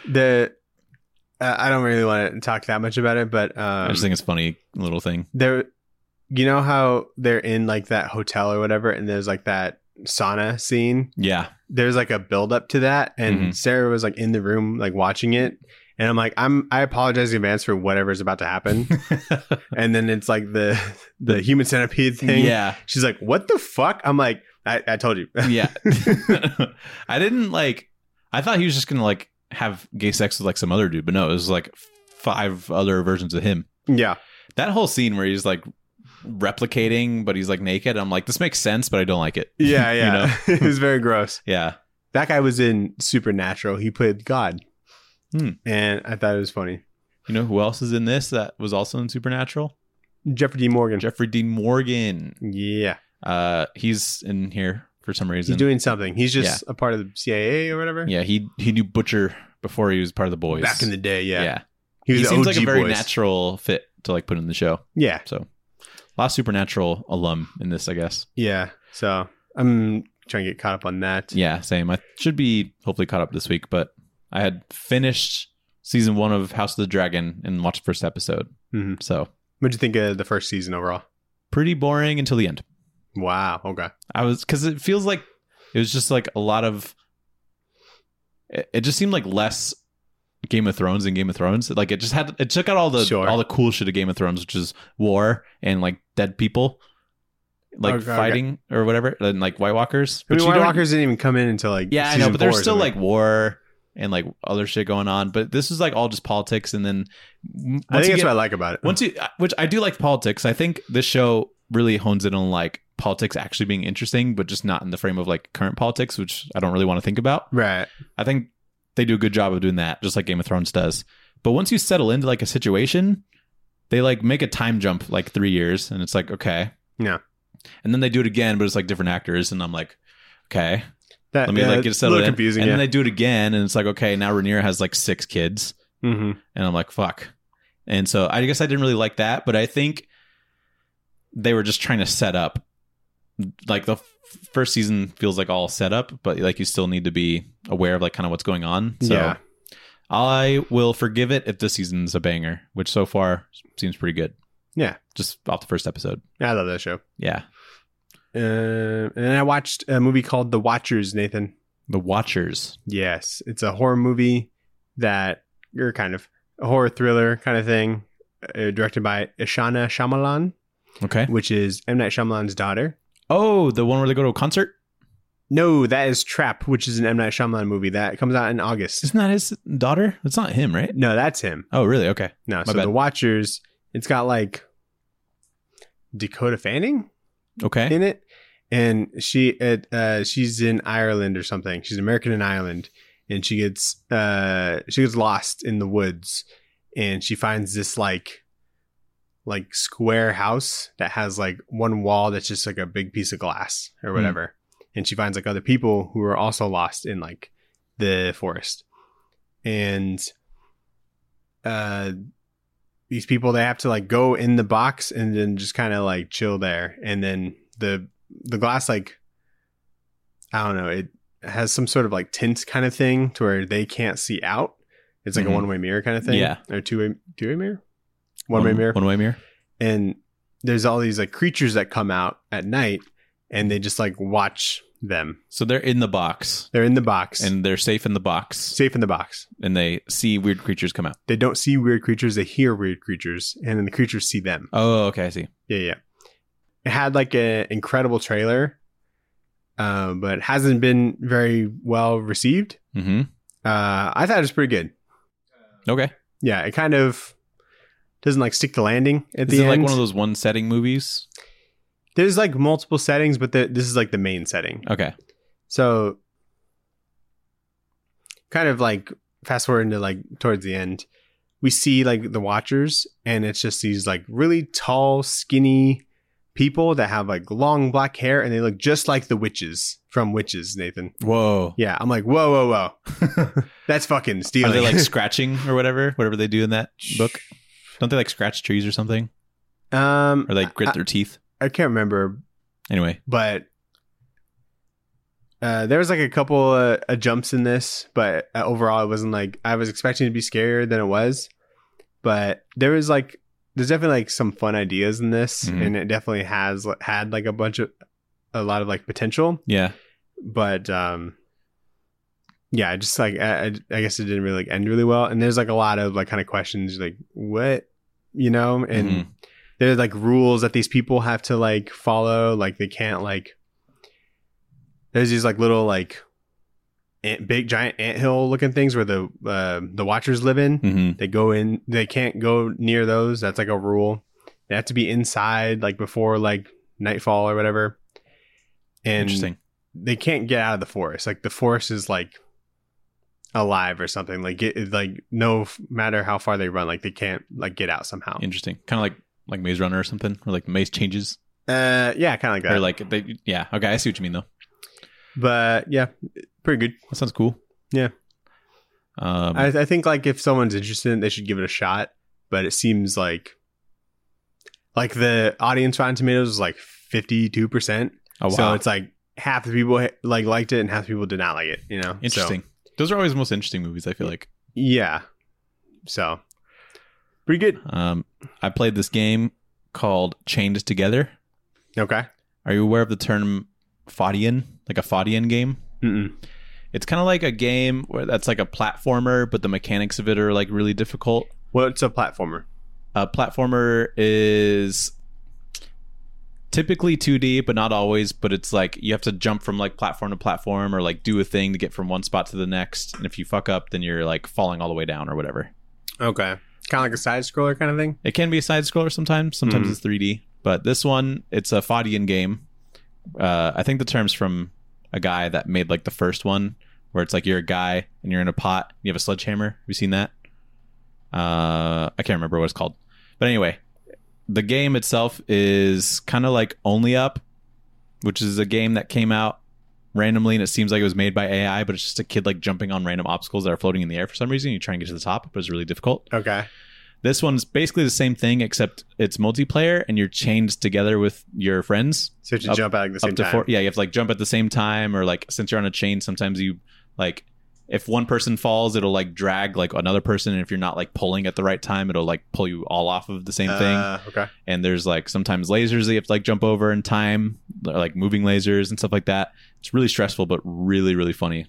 I don't really want to talk that much about it, but I just think it's a funny little thing. You know how they're in like that hotel or whatever, and there's like that sauna scene? Yeah. There's like a build up to that, and Sarah was like in the room like watching it, and I'm like, I apologize in advance for whatever's about to happen. And then it's like the human centipede thing. Yeah. She's like, what the fuck? I'm like, I told you. Yeah. I didn't like, I thought he was just gonna like have gay sex with like some other dude, but no, it was like 5 other versions of him. Yeah. That whole scene where he's like replicating, but he's like naked. I'm like, this makes sense, but I don't like it. Yeah. You know? It was very gross. Yeah. That guy was in Supernatural. He played God. And I thought it was funny. You know who else is in this that was also in Supernatural? Jeffrey Dean Morgan. Jeffrey Dean Morgan. Yeah. He's in here for some reason. He's doing something. He's just a part of the CIA or whatever. Yeah, he knew Butcher before he was part of the Boys. Back in the day, yeah. Yeah. He seems OG like a very Boys. natural fit to like put in the show. Yeah. So a lot of Supernatural alum in this, I guess. Yeah. So I'm trying to get caught up on that. Yeah, same. I should be hopefully caught up this week, but I had finished season 1 of House of the Dragon and watched the first episode. So What'd you think of the first season overall? Pretty boring until the end. Wow. Okay. Because it feels like it was just like a lot of. It just seemed like less Game of Thrones than Game of Thrones. Like it took out all the cool shit of Game of Thrones, which is war and like dead people, like fighting or whatever, and like White Walkers. But White Walkers didn't even come in until like I know, but there's still like war and like other shit going on. But this is like all just politics, and then I think that's what I like about it. Which I do like politics. I think this show really hones in on like politics actually being interesting, but just not in the frame of like current politics, which I don't really want to think about. Right. I think they do a good job of doing that, just like Game of Thrones does. But once you settle into like a situation, they like make a time jump like 3 years, and it's like, okay. Yeah. And then they do it again, but it's like different actors, and I'm like, okay. Let me like get settled in. Confusing, and then they do it again, and it's like, okay, now Rhaenyra has like 6 kids. Mm-hmm. And I'm like, fuck. And so I guess I didn't really like that, but I think they were just trying to set up. Like the first season feels like all set up, but like you still need to be aware of like kind of what's going on. So yeah. I will forgive it if this season's a banger, which so far seems pretty good. Yeah. Just off the first episode. I love that show. Yeah. And I watched a movie called The Watchers, Nathan. The Watchers. Yes. It's a horror movie that you're kind of a horror thriller kind of thing, directed by Ishana Shyamalan. Okay. Which is M. Night Shyamalan's daughter. Oh, the one where they go to a concert? No, that is Trap, which is an M. Night Shyamalan movie that comes out in August. Isn't that his daughter? That's not him, right? No, that's him. Oh, really? Okay. No, so The Watchers, it's got like Dakota Fanning in it. And she's in Ireland or something. She's American in Ireland. And she gets lost in the woods. And she finds this like square house that has like one wall that's just like a big piece of glass or whatever. And she finds like other people who are also lost in like the forest. And these people, they have to like go in the box and then just kind of like chill there. And then the glass, like, I don't know, it has some sort of like tint kind of thing to where they can't see out. It's like a one-way mirror kind of thing. Yeah. Or two-way mirror? One-way mirror. One-way mirror. And there's all these like creatures that come out at night and they just like watch them. So they're in the box. They're in the box. And they're safe in the box. Safe in the box. And they see weird creatures come out. They don't see weird creatures. They hear weird creatures. And then the creatures see them. Oh, okay. I see. Yeah. It had like an incredible trailer, but hasn't been very well received. Mm-hmm. I thought it was pretty good. Okay. Yeah, it kind of doesn't like stick the landing at the end. Is it like one of those one setting movies? There's like multiple settings, but this is like the main setting. Okay. So kind of like fast forward into like towards the end, we see like the Watchers, and it's just these like really tall, skinny people that have like long black hair, and they look just like the witches from Witches, Nathan. Whoa. Yeah, I'm like, whoa. That's fucking stealing. Are they like scratching or whatever they do in that book? Don't they like scratch trees or something? Or like grit their teeth? I can't remember. Anyway. But there was like a couple jumps in this, but overall it wasn't like, I was expecting it to be scarier than it was. But there's definitely like some fun ideas in this, and it definitely had like a lot of like potential. Yeah. But yeah, just like I guess it didn't really like end really well. And there's like a lot of like kind of questions like what, and there's like rules that these people have to like follow. Like they can't like, there's these like little like big giant anthill looking things where the Watchers live in. Mm-hmm. They go in, they can't go near those. That's like a rule. They have to be inside like before like nightfall or whatever. And interesting. They can't get out of the forest. Like the forest is like alive or something. Like no matter how far they run, like they can't like get out somehow. Interesting. Kind of like Maze Runner or something, or like Maze changes. Yeah, kind of like that. Or like yeah. Okay, I see what you mean though. But yeah, pretty good. That sounds cool. Yeah. I think like if someone's interested in it, they should give it a shot. But it seems like the audience Rotten Tomatoes is like 52%. Oh wow! So it's like half the people like liked it and half the people did not like it. Interesting. So, those are always the most interesting movies, I feel like. Yeah. So Pretty good. I played this game called Chained Together. Okay. Are you aware of the term Fodian? Like a Fodian game? Mm-mm. It's kind of like a game where that's like a platformer, but the mechanics of it are like really difficult. What's a platformer? A platformer is typically 2D, but not always. But it's like you have to jump from like platform to platform or like do a thing to get from one spot to the next. And if you fuck up, then you're like falling all the way down or whatever. Okay. Kind of like a side scroller kind of thing? It can be a side scroller sometimes. Sometimes it's 3D. But this one, it's a Fodian game. I think the term's from a guy that made like the first one, where it's like you're a guy and you're in a pot. You have a sledgehammer. Have you seen that? I can't remember what it's called. But anyway, the game itself is kind of like Only Up, which is a game that came out randomly and it seems like it was made by AI, but it's just a kid like jumping on random obstacles that are floating in the air for some reason. You try and get to the top, but it's really difficult. Okay. This one's basically the same thing, except it's multiplayer and you're chained together with your friends. So you have to jump at like the same time. Yeah, you have to like jump at the same time, or like since you're on a chain, sometimes you like if one person falls, it'll like drag like another person, and if you're not like pulling at the right time, it'll like pull you all off of the same thing. Okay. And there's like sometimes lasers that you have to like jump over in time, like moving lasers and stuff like that. It's really stressful, but really, really funny.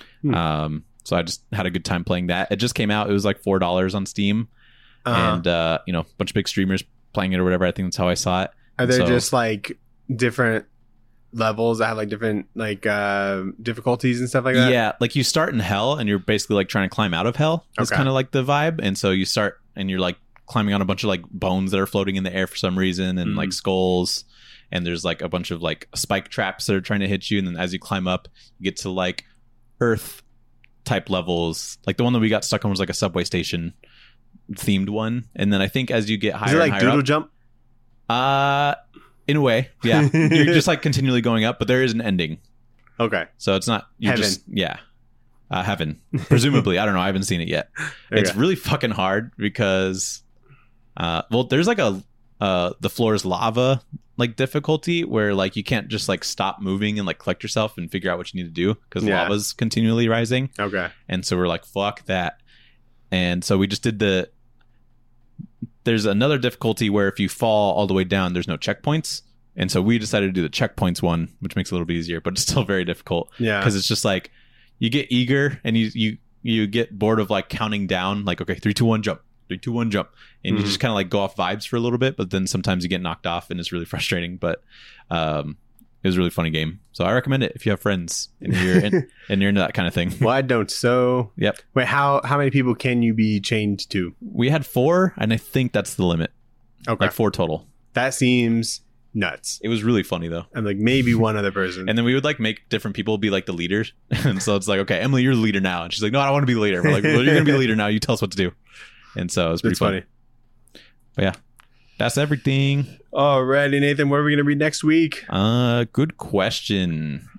So I just had a good time playing that. It just came out. It was like $4 on Steam. And a bunch of big streamers playing it or whatever. I think that's how I saw it. Are there just like different levels that have like different like difficulties and stuff like that? Yeah, like you start in hell and you're basically like trying to climb out of hell. It's kind of like the vibe. And so you start and you're like climbing on a bunch of like bones that are floating in the air for some reason, and like skulls, and there's like a bunch of like spike traps that are trying to hit you. And then as you climb up, you get to like earth type levels. Like the one that we got stuck on was like a subway station themed one, and then I think as you get higher, is it like and higher Doodle up, Jump? In a way, yeah. You're just like continually going up, but there is an ending. Okay, so it's not heaven. Heaven, presumably. I don't know. I haven't seen it yet. Okay. It's really fucking hard because, there's like the floor is lava like difficulty where like you can't just like stop moving and like collect yourself and figure out what you need to do because lava's continually rising. Okay, and so we're like, fuck that. And so we just did there's another difficulty where if you fall all the way down, there's no checkpoints. And so we decided to do the checkpoints one, which makes it a little bit easier, but it's still very difficult. Yeah. Because it's just like, you get eager and you get bored of like counting down, like, okay, 3, 2, 1, jump, 3, 2, 1, jump. And you just kind of like go off vibes for a little bit, but then sometimes you get knocked off and it's really frustrating. But it was a really funny game. So I recommend it if you have friends and you're into that kind of thing. Well, I don't. So yep. Wait, how many people can you be chained to? We had 4, and I think that's the limit. Okay. Like 4 total. That seems nuts. It was really funny though. And like maybe one other person. And then we would like make different people be like the leaders. And so it's like, okay, Emily, you're the leader now. And she's like, no, I don't want to be the leader. We're like, well, you're gonna be the leader now. You tell us what to do. And so it was pretty funny. But yeah. That's everything. Alrighty, Nathan, what are we going to read next week? Good question.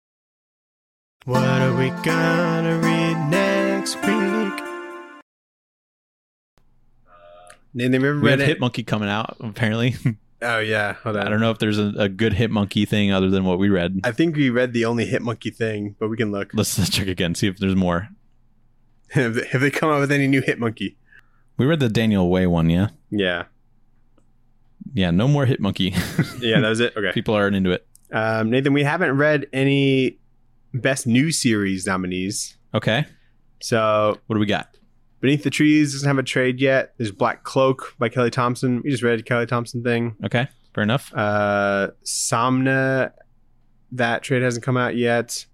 What are we going to read next week? Nathan, we have Hitmonkey coming out, apparently. Oh, yeah. Hold on. I don't know if there's a good Hitmonkey thing other than what we read. I think we read the only Hitmonkey thing, but we can look. Let's check again, see if there's more. Have they come out with any new Hitmonkey? We read the Daniel Way one, yeah? Yeah. Yeah, no more Hitmonkey. Yeah, that was it? Okay. People aren't into it. Nathan, we haven't read any Best New Series nominees. Okay. So, what do we got? Beneath the Trees doesn't have a trade yet. There's Black Cloak by Kelly Thompson. We just read a Kelly Thompson thing. Okay, fair enough. Somna, that trade hasn't come out yet.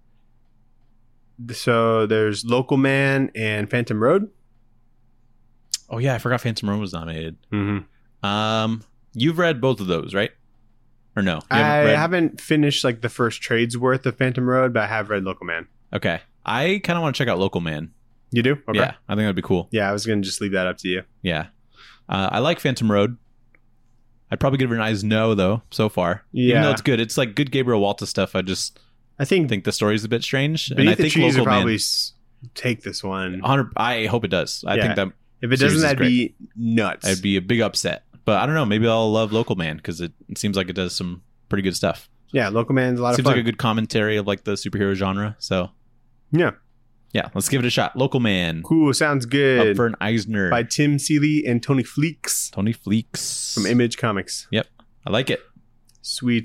So, there's Local Man and Phantom Road. Oh, yeah, I forgot Phantom Road was nominated. Mm-hmm. You've read both of those, right? Or no? I haven't finished like the first trade's worth of Phantom Road, but I have read Local Man. Okay. I kind of want to check out Local Man. You do? Okay. Yeah, I think that'd be cool. Yeah, I was going to just leave that up to you. Yeah. I like Phantom Road. I'd probably give it an eyes no, though, so far. Yeah. Even though it's good. It's like good Gabriel Walta stuff. I think the story's a bit strange. Beneath and I the think Trees Local would probably Man, take this one. I hope it does. I think that if it doesn't, that'd be nuts. It'd be a big upset. But I don't know. Maybe I'll love Local Man because it seems like it does some pretty good stuff. Yeah, Local Man's a lot of fun. Seems like a good commentary of like the superhero genre. So yeah. Yeah, let's give it a shot. Local Man. Cool, sounds good. Up for an Eisner. By Tim Seeley and Tony Fleeks. Tony Fleeks. From Image Comics. Yep, I like it. Sweet.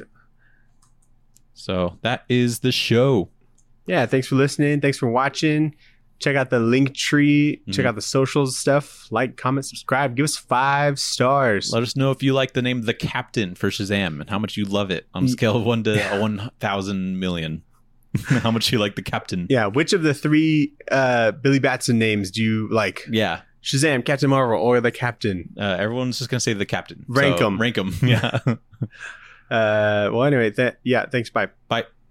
So that is the show. Yeah, thanks for listening. Thanks for watching. Check out the link tree. Check out the socials stuff. Like, comment, subscribe. Give us 5 stars. Let us know if you like the name The Captain for Shazam and how much you love it on a scale of 1 to 1,000 million. How much you like The Captain. Yeah, which of the 3 Billy Batson names do you like? Yeah. Shazam, Captain Marvel, or The Captain? Everyone's just going to say The Captain. Rank them. Rank them, yeah. Well, anyway, thanks. Bye. Bye.